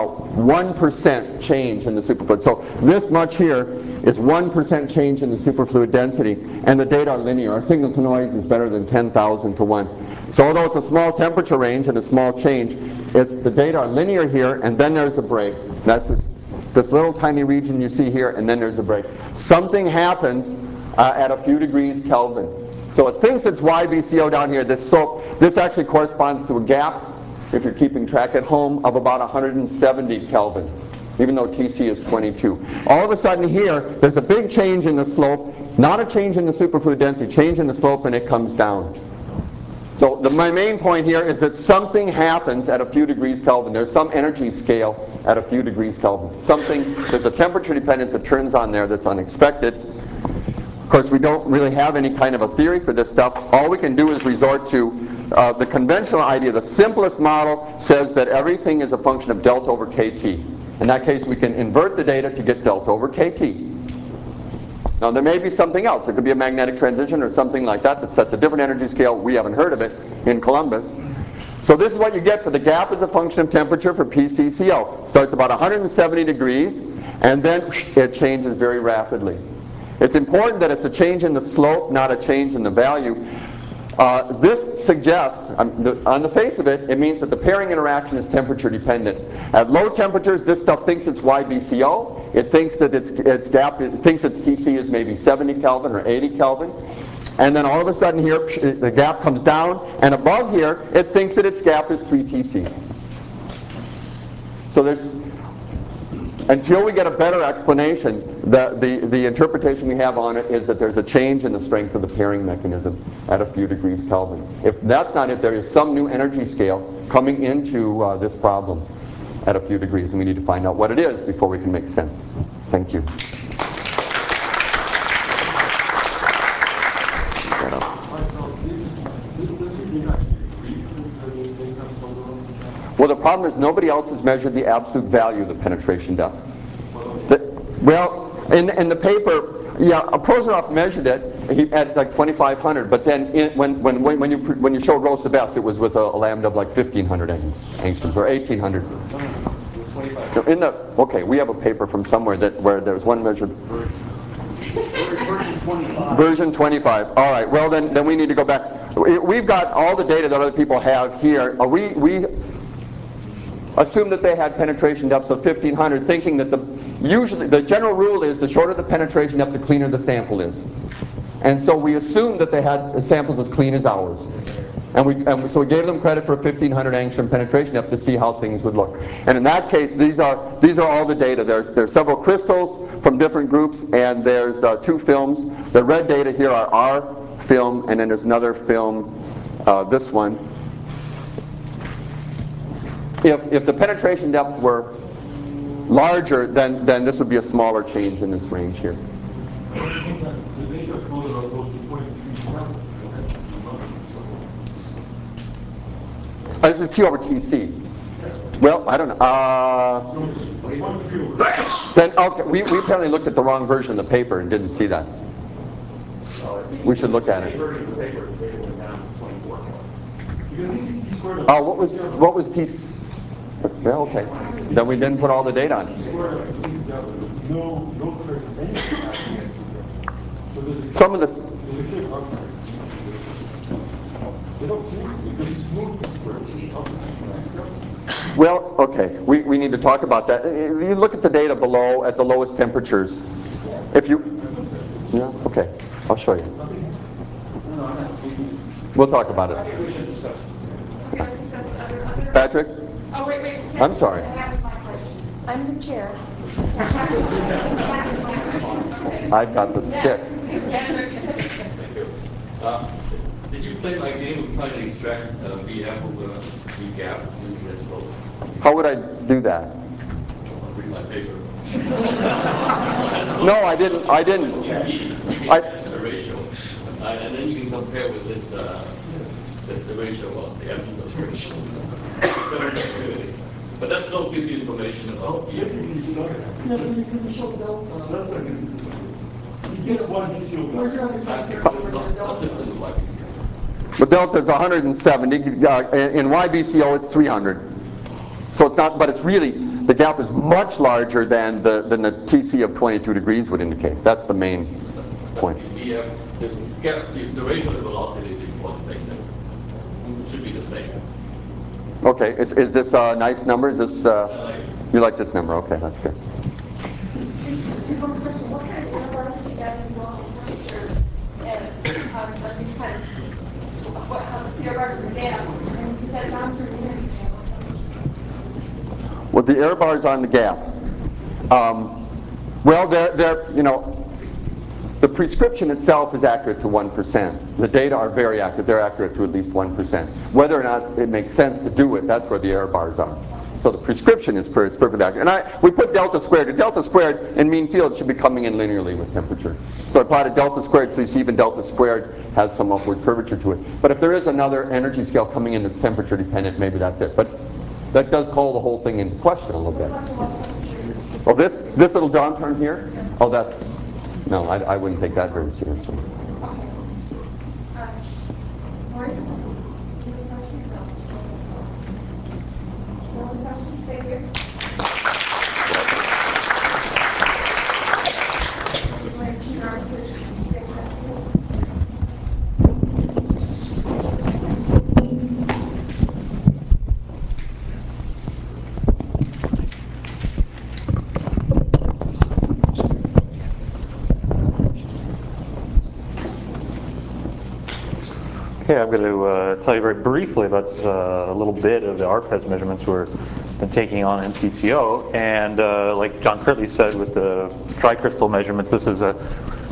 1% change in the superfluid. So this much here is 1% change in the superfluid density, and the data are linear. Our signal to noise is better than 10,000 to 1. So although it's a small temperature range and a small change, the data are linear here, and then there's a break. That's this little tiny region you see here, and then there's a break. Something happens at a few degrees Kelvin. So it thinks it's YBCO down here. This actually corresponds to a gap, if you're keeping track at home, of about 170 Kelvin, even though TC is 22. All of a sudden here, there's a big change in the slope, not a change in the superfluid density, change in the slope, and it comes down. So my main point here is that something happens at a few degrees Kelvin. There's some energy scale at a few degrees Kelvin. There's a temperature dependence that turns on there that's unexpected. Of course, we don't really have any kind of a theory for this stuff. All we can do is resort to the conventional idea. The simplest model says that everything is a function of delta over KT. In that case, we can invert the data to get delta over KT. Now, there may be something else. It could be a magnetic transition or something like that that sets a different energy scale. We haven't heard of it in Columbus. So this is what you get for the gap as a function of temperature for PCCO. It starts about 170 degrees, and then it changes very rapidly. It's important that it's a change in the slope, not a change in the value. This suggests, on the face of it, it means that the pairing interaction is temperature dependent. At low temperatures, this stuff thinks it's YBCO. It thinks that its gap, it thinks its TC is maybe 70 Kelvin or 80 Kelvin. And then all of a sudden here, the gap comes down, and above here, it thinks that its gap is 3 TC. So until we get a better explanation, the interpretation we have on it is that there's a change in the strength of the pairing mechanism at a few degrees Kelvin. If that's not it, there is some new energy scale coming into this problem at a few degrees, and we need to find out what it is before we can make sense. Thank you. Well, the problem is nobody else has measured the absolute value of the penetration depth. Well, in the paper, yeah, Prozorov measured it at like 2,500, but then when you showed Rosa Best, it was with a lambda of like 1,500 angstroms or 1,800. Okay, we have a paper from somewhere where there's one measured.
Version 25.
Version 25. All right. Well, then we need to go back. We've got all the data that other people have here. We assume that they had penetration depths of 1,500, thinking that usually the general rule is the shorter the penetration depth, the cleaner the sample is. And so we assumed that they had samples as clean as ours. So we gave them credit for a 1500 angstrom penetration depth to see how things would look. And in that case, these are all the data. There's several crystals from different groups, and there's 2 films. The red data here are our film, and then there's another film, this one. If the penetration depth were larger, then this would be a smaller change in this range here. This is Q over TC. Well, I don't know. Then okay, we apparently looked at the wrong version of the paper and didn't see that. We should look at it. Oh, what was T? Well, okay. Then we didn't put all the data on. Some of the. Well, okay, we need to talk about that. You look at the data below at the lowest temperatures. If you, yeah, okay, I'll show you. We'll talk about it.
Okay, let's discuss other.
Patrick?
Oh, wait.
I'm sorry.
That was my question.
I'm the chair.
I've got the stick.
Did you play my game of trying to extract BF over B gap using that slope?
How would I do that?
Read my paper.
No, I didn't.
You can catch the ratio, and then you can compare with this the ratio of the absence of ratio. But that slope gives you information about BF.
The delta is 170. In YBCO, it's 300. So it's not, but it's really, the gap is much larger than the TC of 22 degrees would indicate. That's the main point.
The ratio of the velocity is the important thing. It should be the same.
Okay, is this a nice number? Is this, you like this number? Okay, that's good.
One question, what kind of airlines do you guys involve in temperature and how the air bars in the gap, and is that down through the energy sample?
Well, the air bars on the gap. Well, they're, the prescription itself is accurate to 1%. The data are very accurate. They're accurate to at least 1%. Whether or not it makes sense to do it, that's where the error bars are. So the prescription is perfectly accurate. And we put delta squared. The delta squared in mean field should be coming in linearly with temperature. So I plotted delta squared, so you see even delta squared has some upward curvature to it. But if there is another energy scale coming in that's temperature dependent, maybe that's it. But that does call the whole thing into question a little bit. Oh, this little downturn here? Oh, that's... No, I wouldn't take that very seriously.
Maurice, do you have a question? No questions? Thank you.
Okay, I'm going to tell you very briefly about a little bit of the ARPES measurements we're been taking on NCCO. And like John Kirtley said with the tri-crystal measurements, this was the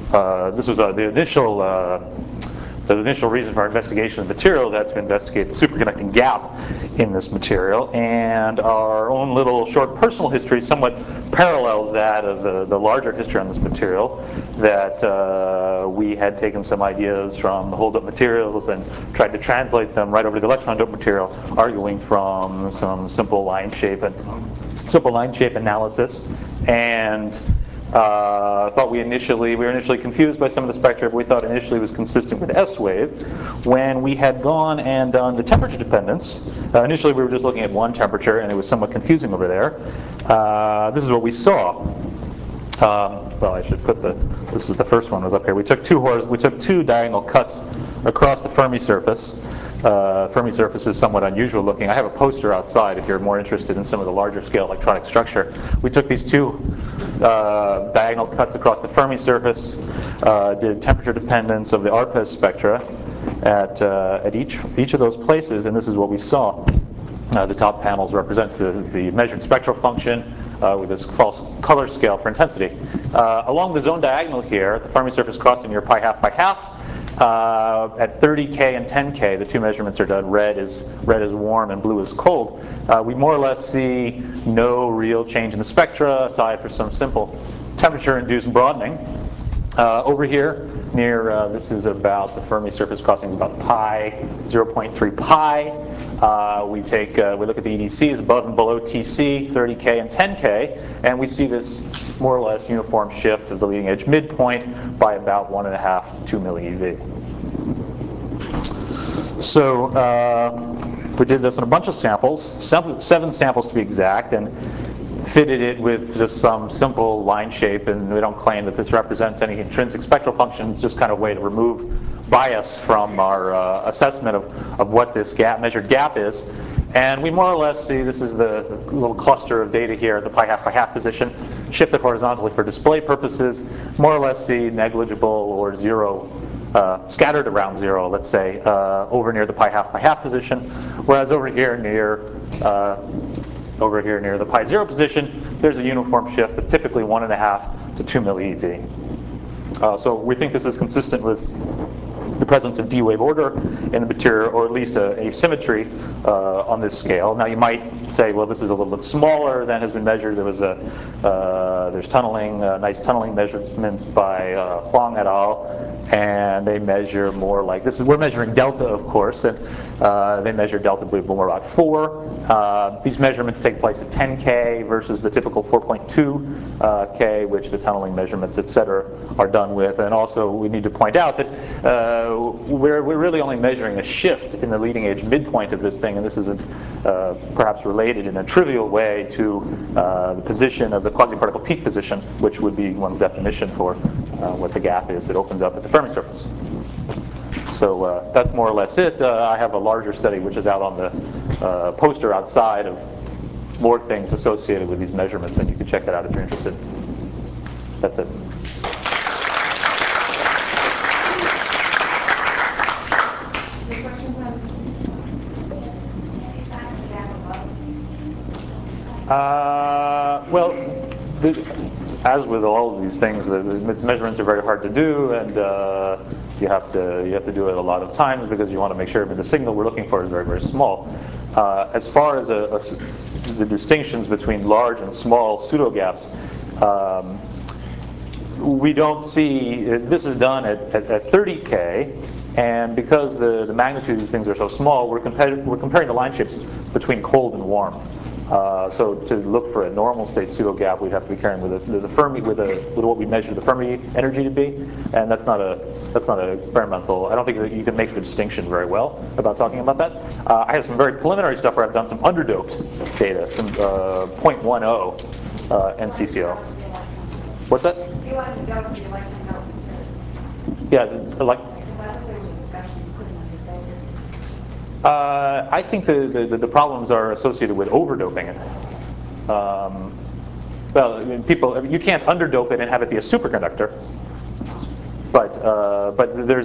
initial reason for our investigation of the material, that's to investigate the superconducting gap in this material. And our own little short personal history somewhat parallels that of the larger history on this material, that we had taken some ideas from the hold-up materials and tried to translate them right over to the electron-doped material, arguing from some simple line shape analysis. And thought we were initially confused by some of the spectra, but we thought initially it was consistent with S-wave. When we had gone and done the temperature dependence, initially we were just looking at one temperature and it was somewhat confusing over there. This is what we saw. Well, I should put this is the first one was up here. We took two diagonal cuts across the Fermi surface Fermi surface is somewhat unusual looking. I have a poster outside if you're more interested in some of the larger scale electronic structure. We took these two diagonal cuts across the Fermi surface, did temperature dependence of the ARPES spectra at each of those places, and this is what we saw. The top panels represents the measured spectral function with this false color scale for intensity. Along the zone diagonal here, the Fermi surface crossing near pi half by half, at 30K and 10K, the two measurements are done. Red is warm and blue is cold. We more or less see no real change in the spectra aside for some simple temperature-induced broadening. Over here, near this is about the Fermi surface crossing is about pi, 0.3 pi. We look at the EDCs above and below TC, 30K and 10K, and we see this more or less uniform shift of the leading edge midpoint by about 1.5 to 2 millieV. So we did this in a bunch of samples, 7 samples to be exact, and fitted it with just some simple line shape, and we don't claim that this represents any intrinsic spectral function. It's just kind of a way to remove bias from our assessment of what this measured gap is. And we more or less see, this is the little cluster of data here at the pi half by half position, shifted horizontally for display purposes, more or less see negligible or zero, scattered around zero, let's say, over near the pi half by half position, whereas over here near the pi 0 position, there's a uniform shift of typically 1.5 to 2 millieV. So we think this is consistent with the presence of D-wave order in the material, or at least a asymmetry on this scale. Now you might say, well, this is a little bit smaller than has been measured. There's tunneling, nice tunneling measurements by Huang et al., and they measure more like this. We're measuring delta, of course, and they measure delta more about 4. These measurements take place at 10K versus the typical 4.2 K, which the tunneling measurements, et cetera, are done with. And also, we need to point out that we're really only measuring a shift in the leading edge midpoint of this thing, and this is perhaps related in a trivial way to the position of the quasi-particle peak position, which would be one's definition for what the gap is that opens up at the Fermi surface. So that's more or less it. I have a larger study which is out on the poster outside of more things associated with these measurements, and you can check that out if you're interested. That's it.
Any questions on any size of the gap above TC?
Well, as with all of these things, the measurements are very hard to do, and you have to do it a lot of times because you want to make sure the signal we're looking for is very, very small. As far as the distinctions between large and small pseudo-gaps, we don't see, this is done at 30K, and because the magnitude of these things are so small, we're comparing the line shapes between cold and warm. So to look for a normal state pseudo gap, we'd have to be carrying with the Fermi with what we measure the Fermi energy to be, and that's not an experimental. I don't think that you can make the distinction very well about talking about that. I have some very preliminary stuff where I've done some underdoped data, some 0.10 NCCO. What's that?
You want to go to the electron dope material.
Yeah,
Because I thought there was discussions putting on the filter.
I think the problems are associated with overdoping it. Well, I mean, you can't underdope it and have it be a superconductor. But there's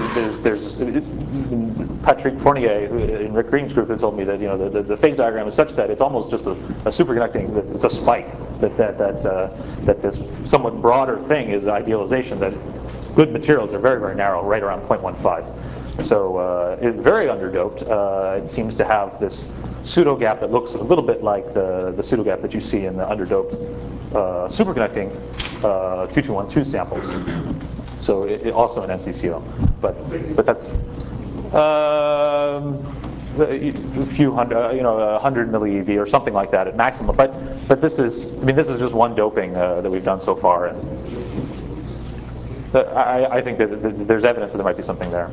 Patrick Fournier in Rick Green's group who told me that the phase diagram is such that it's almost just a superconducting. It's a spike that this somewhat broader thing is idealization that good materials are very, very narrow, right around 0.15. So it's very underdoped. It seems to have this pseudo gap that looks a little bit like the pseudo gap that you see in the underdoped superconducting 2212 samples. So it also an NCCO, but that's a few hundred, 100 millieV or something like that at maximum. But this is just one doping that we've done so far, and I think that there's evidence that there might be something there.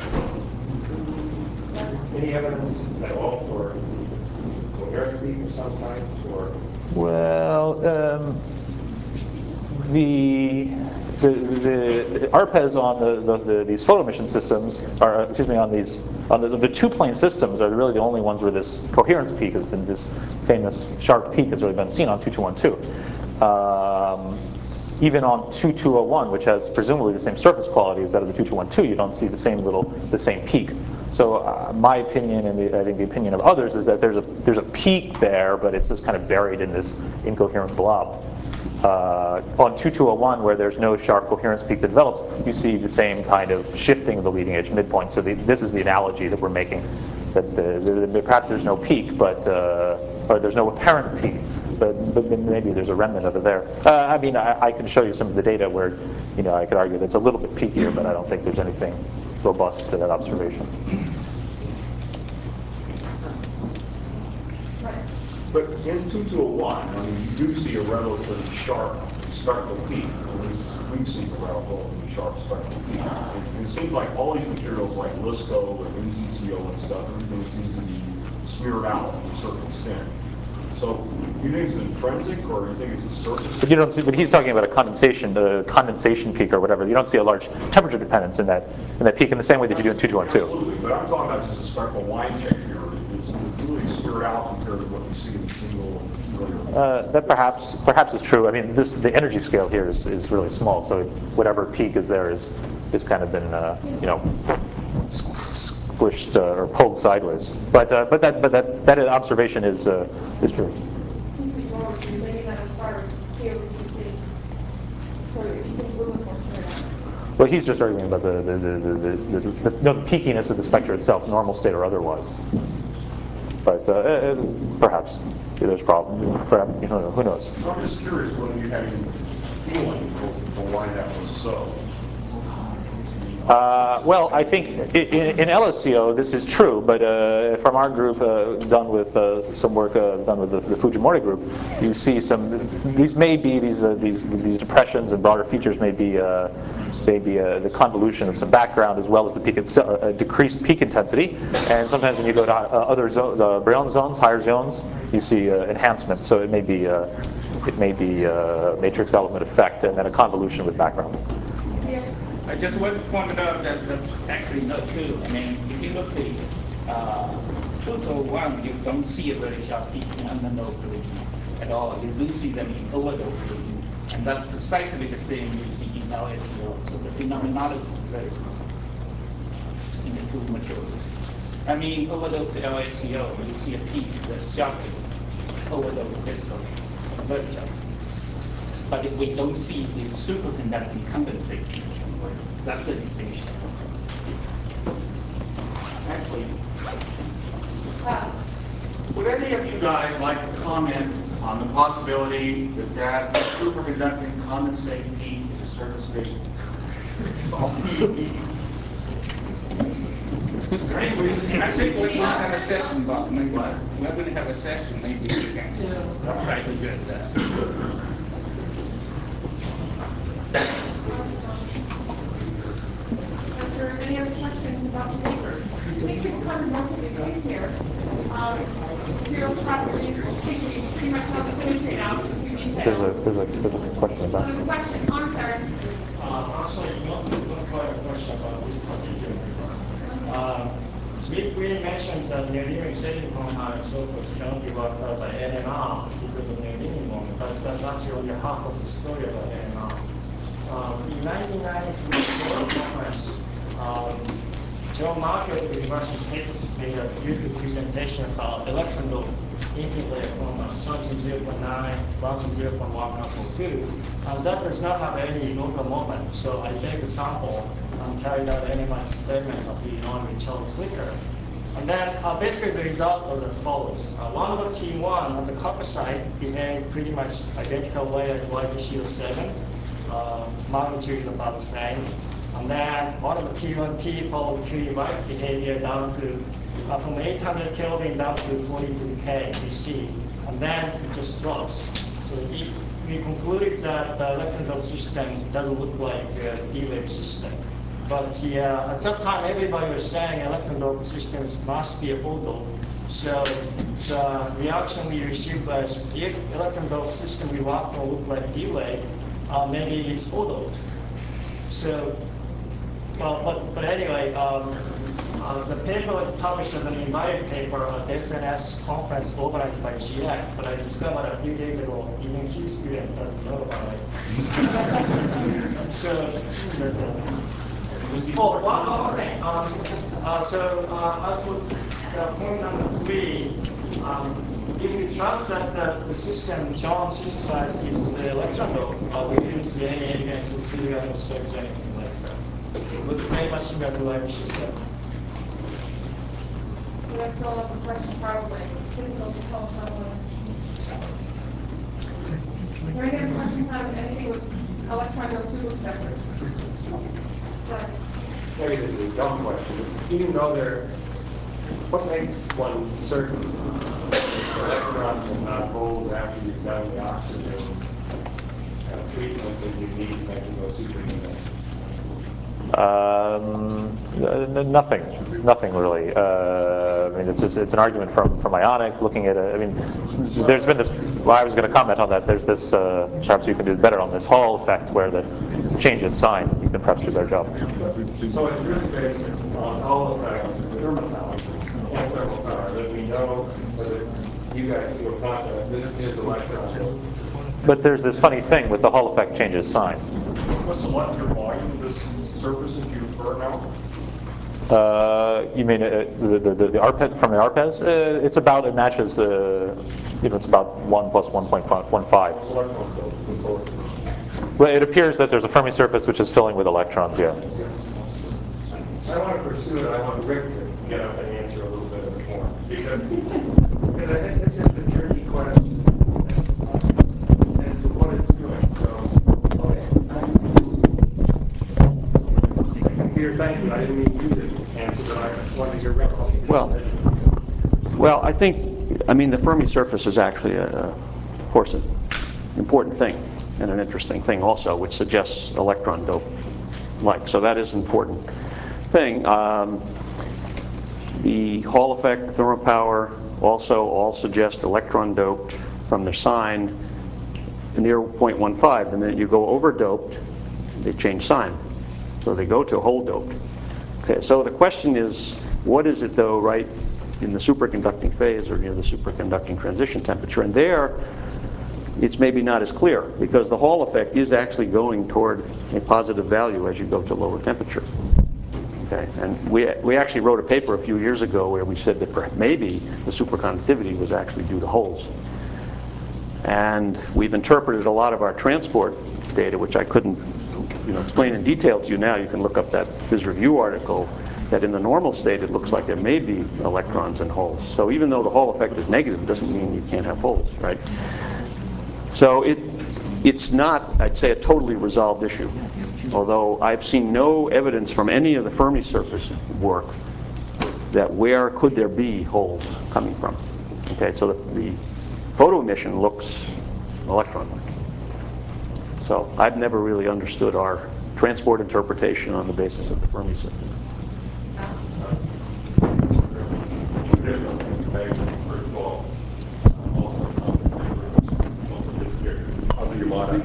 Any evidence at all for coherent peak of some kind, or?
Well, the ARPEs on these photo emission systems, are, excuse me, on the two-plane systems are really the only ones where this coherence peak has been, this famous sharp peak has really been seen on 2212. Even on 2201, which has presumably the same surface quality as that of the 2212, you don't see the same peak. So my opinion, and I think the opinion of others, is that there's a peak there, but it's just kind of buried in this incoherent blob. On 2201, where there's no sharp coherence peak that develops, you see the same kind of shifting of the leading edge midpoint. So this is the analogy that we're making, that perhaps there's no peak, but or there's no apparent peak. But maybe there's a remnant of it there. I mean, I can show you some of the data where, I could argue that it's a little bit peakier, but I don't think there's anything robust to that observation.
But in 2201, you do see a relatively sharp spectral peak. At least we've seen a relatively sharp spectral peak. It seems like all these materials, like LISCO and NCCO and stuff, everything seems to be smeared out to a certain extent. So, do you think it's intrinsic, or do you think it's a surface?
But you don't see. But he's talking about a condensation peak or whatever. You don't see a large temperature dependence in that peak in the same way that you do in 2212.
Absolutely, but I'm talking about just a spectral line check here. It's really smeared out compared to what you see in the single.
That perhaps is true. I mean, the energy scale here is really small, so whatever peak is there is kind of been squished or pulled sideways. But that observation is true.
Since it's lower, maybe not as far as KOTC. So if you think Wilberforce there.
Well, he's just arguing about the peakiness of the spectra itself, normal state or otherwise. But perhaps there's a problem. Perhaps, who knows?
I'm just curious whether you had any feeling for why that was so.
Well, I think in LSCO this is true, but from our group done with some work done with the Fujimori group, you see these depressions and broader features may be the convolution of some background as well as the peak decreased peak intensity. And sometimes when you go to other zones, Brion zones, higher zones, you see enhancement. So it may be a matrix element effect and then a convolution with background.
I just want to point out that that's actually not true. I mean, if you look at 201, you don't see a very sharp peak in underdose region at all. You do see them in overdose region, and that's precisely the same you see in LSCO. So the phenomenology is very similar in the two material systems. I mean, overdose to LSCO, you see a peak that's sharply overdose to LISCO, very sharp. But if we don't see this superconducting condensate peak. That's the distinction.
Actually, would any of you guys like to comment on the possibility that superconducting condensate peak is a surface state?
I think we're going to have a session, Bob. Maybe we're going to have a session. Maybe we can try to address that.
Any other questions about the papers? I think we've covered most of these things here. Materials properties, pretty much about the symmetry now, just a few details.
There's a question about.
There's a question. I'm sorry.
Actually, not quite a question about this topic. We mentioned that neodymium shading compound and so forth cannot be worked out by NMR because of neodymium moment, but that's actually only half of the story about NMR. In 1993 conference, John Markey of the University of Texas made a beautiful presentation about electron dome infinite layer compounds, starting 0.9, bouncing 0.1, 1.2, and that does not have any local moment. So I take a sample and carried out NMR experiments of the non-rechargeable flicker. And then basically the result was as follows. One of the T1 at the copper site behaves pretty much identical way as YGCO7. Magnitude is about the same. And then one of the T1T follows T-device behavior down to from 800 Kelvin down to 42 K BC, and then it just drops. So we concluded that the electron dome system doesn't look like a D-wave system. But at that time, everybody was saying electron dome systems must be a O-dome. So the reaction we received was, if electron dome system we worked on look like D-wave, maybe it's O-dome. So, well, but anyway, the paper was published as an invited paper at the SNS conference organized by GX, but I discovered a few days ago even his students doesn't know about it. So that's it. Oh, one more thing. As for point number 3, if you trust that the system John synthesized is the electron dope, we didn't see any evidence to see the atmospheric or anything like that. It looks very much similar to what Michio said.
So that's all of the question, probably. Please also tell us how to. Are there any other questions on anything with electron dope superconductors?
Maybe this is a dumb question. Even though what makes one certain electrons and not holes after you've done the oxygen treatment that you need to make them go superconducting?
Nothing really. I mean, it's an argument from Ionic looking at I mean, there's been this. Well, I was going to comment on that. There's this. Perhaps you can do better on this Hall effect where the changes sign. You can perhaps do a better job.
So it's really based on Hall effect, the thermal power, and thermal power that we know that you guys feel confident this is electron.
But there's this funny thing with the Hall effect changes sign.
What's the molecular volume of this surface that you refer now?
You mean the ARPES from the ARPES? It's about, it matches it's about 1 plus 1.15. Well, it appears that there's a Fermi surface which is filling with electrons, yeah.
I want to pursue it. I want Rick to get up and answer a little bit more. Because I think this is a tricky question as to what it's doing. So, okay. Peter, thank you. I didn't mean you to answer, but I wanted your Rick.
Well, I mean, the Fermi surface is actually, of course, an important thing and an interesting thing also, which suggests electron dope like. So that is an important thing. The Hall effect, thermal power, also all suggest electron doped from their sign near 0.15. The minute you go over doped, they change sign. So they go to hole doped. Okay, so the question is, what is it though, right in the superconducting phase or near the superconducting transition temperature? And there, it's maybe not as clear because the Hall effect is actually going toward a positive value as you go to lower temperature. Okay, and we actually wrote a paper a few years ago where we said that maybe the superconductivity was actually due to holes. And we've interpreted a lot of our transport data, which I couldn't explain in detail to you now. You can look up that Phys Review article, that in the normal state it looks like there may be electrons in holes. So even though the Hall effect is negative, it doesn't mean you can't have holes, right? So it's not, I'd say, a totally resolved issue. Although I've seen no evidence from any of the Fermi surface work that where could there be holes coming from. Okay, so the photo emission looks electron-like. So I've never really understood our transport interpretation on the basis of the Fermi surface.
First of all, also disappeared. Kazu Yamada.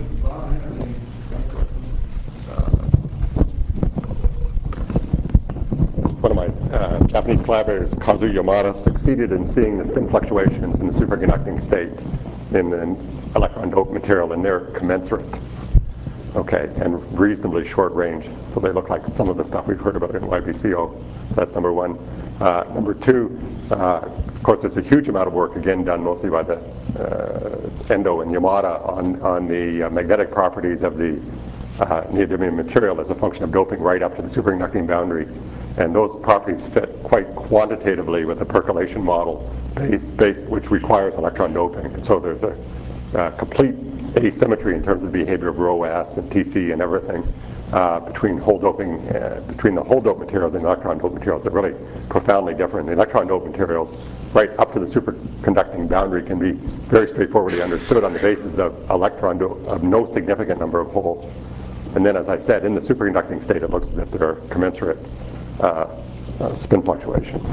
One of my Japanese collaborators, Kazu Yamada, succeeded in seeing the spin fluctuations in the superconducting state in an electron doped material, and they're commensurate. Okay, and reasonably short range. So they look like some of the stuff we've heard about in YBCO. That's number one. Number two, of course, there's a huge amount of work, again, done mostly by the Endo and Yamada on the magnetic properties of the neodymium material as a function of doping right up to the superconducting boundary. And those properties fit quite quantitatively with the percolation model, which requires electron doping. And so there's a complete asymmetry in terms of the behavior of rho s and TC and everything between hole doping, between the hole doped materials and electron doped materials. They're really profoundly different. The electron doped materials, right up to the superconducting boundary, can be very straightforwardly understood on the basis of electron dope of no significant number of holes. And then, as I said, in the superconducting state, it looks as if there are commensurate spin fluctuations.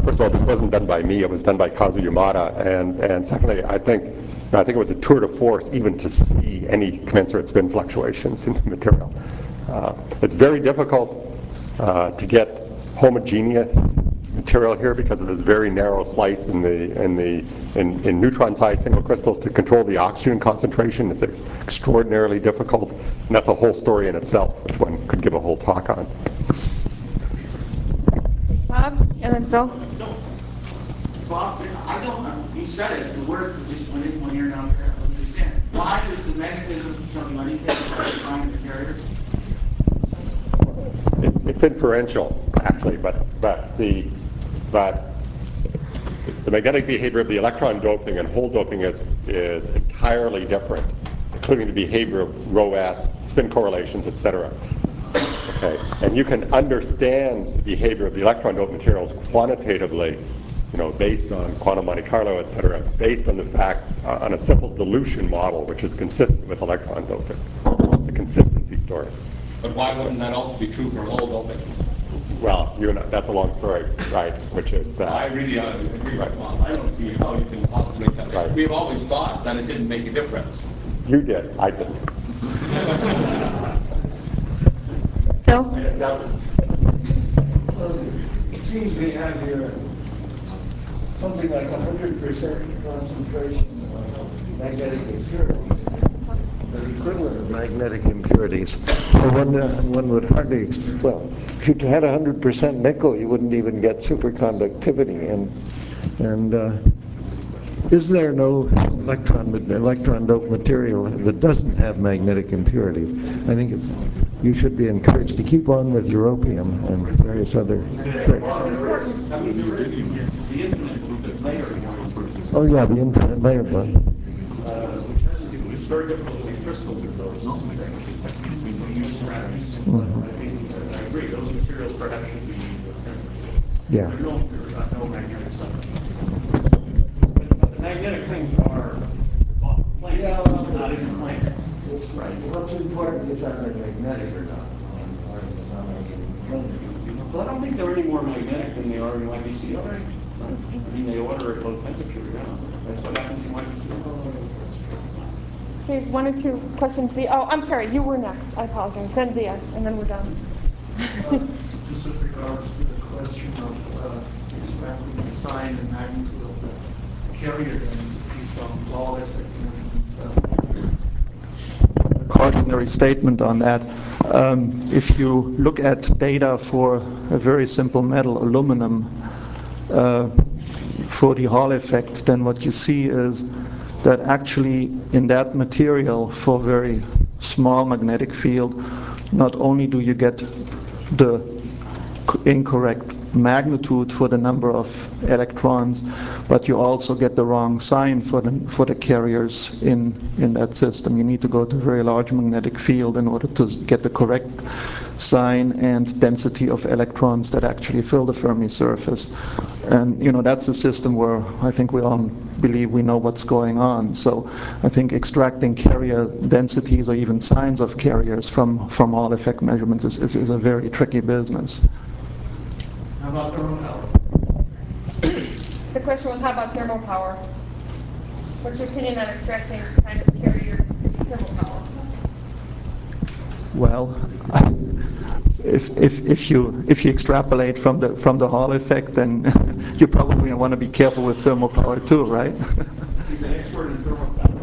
first of all, this wasn't done by me. It was done by Kazu Yamada. And secondly, I think it was a tour de force even to see any commensurate spin fluctuations in the material. It's very difficult to get homogeneous material here because of this very narrow slice in neutron-sized single crystals. To control the oxygen concentration is extraordinarily difficult, and that's a whole story in itself, which one could give a whole talk on.
Bob, and then Phil.
Bob, I don't know. You said it. The word just went in one ear and out there. I don't understand. Why does the magnetism tell you anything about the sign of the carriers?
It's inferential, actually, but the magnetic behavior of the electron doping and hole doping is entirely different, including the behavior of ρ(s), spin correlations, etc. Okay, and you can understand the behavior of the electron doped materials quantitatively, based on quantum Monte Carlo, etc., based on the fact on a simple dilution model, which is consistent with electron doping. It's a consistency story.
But why wouldn't that also be true for hole doping?
Well, that's a long story, right? Which is that.
I really agree with Bob. I don't see how you can possibly tell. Right. We've always thought that it didn't make a difference.
You did. I didn't.
Phil?
It seems we have here something like 100% concentration of magnetic impurities, the equivalent of magnetic impurities. So one would hardly, if you had 100% nickel, you wouldn't even get superconductivity. And is there no electron doped material that doesn't have magnetic impurities? I think you should be encouraged to keep on with europium and various other tricks. Oh yeah, the infinite layer one.
It's very difficult to make crystals with those. We use ceramics. I agree, those materials perhaps should be
yeah.
There are no magnetic stuff. But the magnetic things are off the plane, not in the plane.
Right. What's important is are they magnetic or not?
Well, I don't think they're any more magnetic than they are in YBCO. I mean, they order at low temperature, That's what happens in YBCO.
Okay, one or two questions. I'm sorry, you were next. I apologize. Then ZS, and then we're done.
Just with regards to the question of extracting the sign and magnitude of the carrier density from Wallace and cautionary statement on that. If you look at data for a very simple metal, aluminum, for the Hall effect, then what you see is that actually in that material for very small magnetic field, not only do you get the incorrect magnitude for the number of electrons, but you also get the wrong sign for the carriers in that system. You need to go to a very large magnetic field in order to get the correct sign and density of electrons that actually fill the Fermi surface. And that's a system where I think we all believe we know what's going on. So I think extracting carrier densities or even signs of carriers from Hall effect measurements is a very tricky business.
How about thermal power?
The question was, how about thermal power? What's your opinion on extracting kind of carrier thermal power?
Well, if you extrapolate from the Hall effect, then you probably want to be careful with thermal power too, right?
He's an expert in thermal power.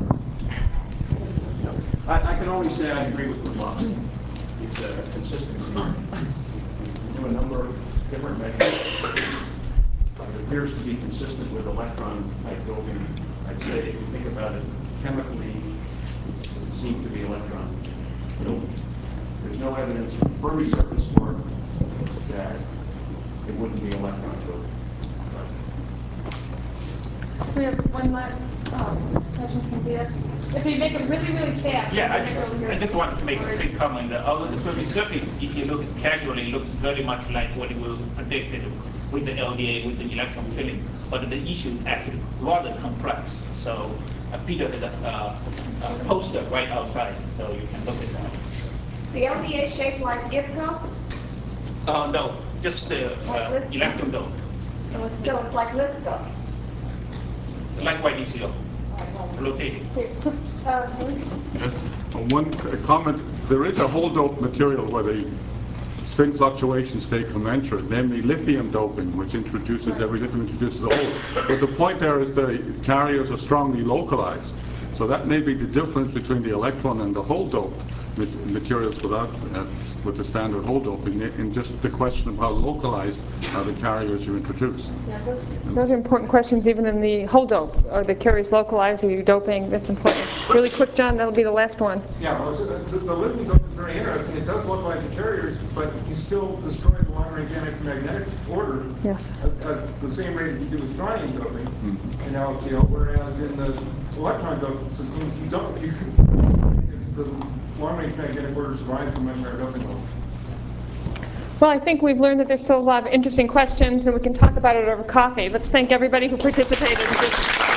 I can only say I agree with Bob. It's a consistency. We do a number of different measures. It appears to be consistent with electron type doping. I'd say if you think about it chemically, it seems to be electron doping. There's no evidence from Fermi surface work that it wouldn't be electron doping.
We have one last question from ZS. If you make it really, really fast.
Yeah, I just wanted to make a quick comment. Although the Fermi surface, if you look casually, looks very much like what it was predicted with the LDA, with the electron filling. But the issue is actually rather complex. So Peter has a poster right outside, so you can look at that.
The LDA shaped like IFCO?
No, just the electron dome.
So it's like LISCO.
Like YDCO, rotating.
Yes. One comment, there is a whole dope material where the spin fluctuations stay commensurate, namely lithium doping, which introduces, every lithium introduces a hole. But the point there is the carriers are strongly localized. So that may be the difference between the electron and the hole doped materials with the standard hole doping, in just the question of how localized are the carriers you introduce.
Yeah, those are important questions even in the hole dope. Are the carriers localized? Are you doping? That's important. Really quick, John, that'll be the last one.
Yeah, well, so the lithium dope is very interesting. It does localize the carriers, but you still destroy the long-range antimagnetic order as the same rate you do with strontium doping in LCO, whereas in the electron dope system, you don't. It's the long-range magnetic order survives the much higher doping level.
Well, I think we've learned that there's still a lot of interesting questions, and we can talk about it over coffee. Let's thank everybody who participated.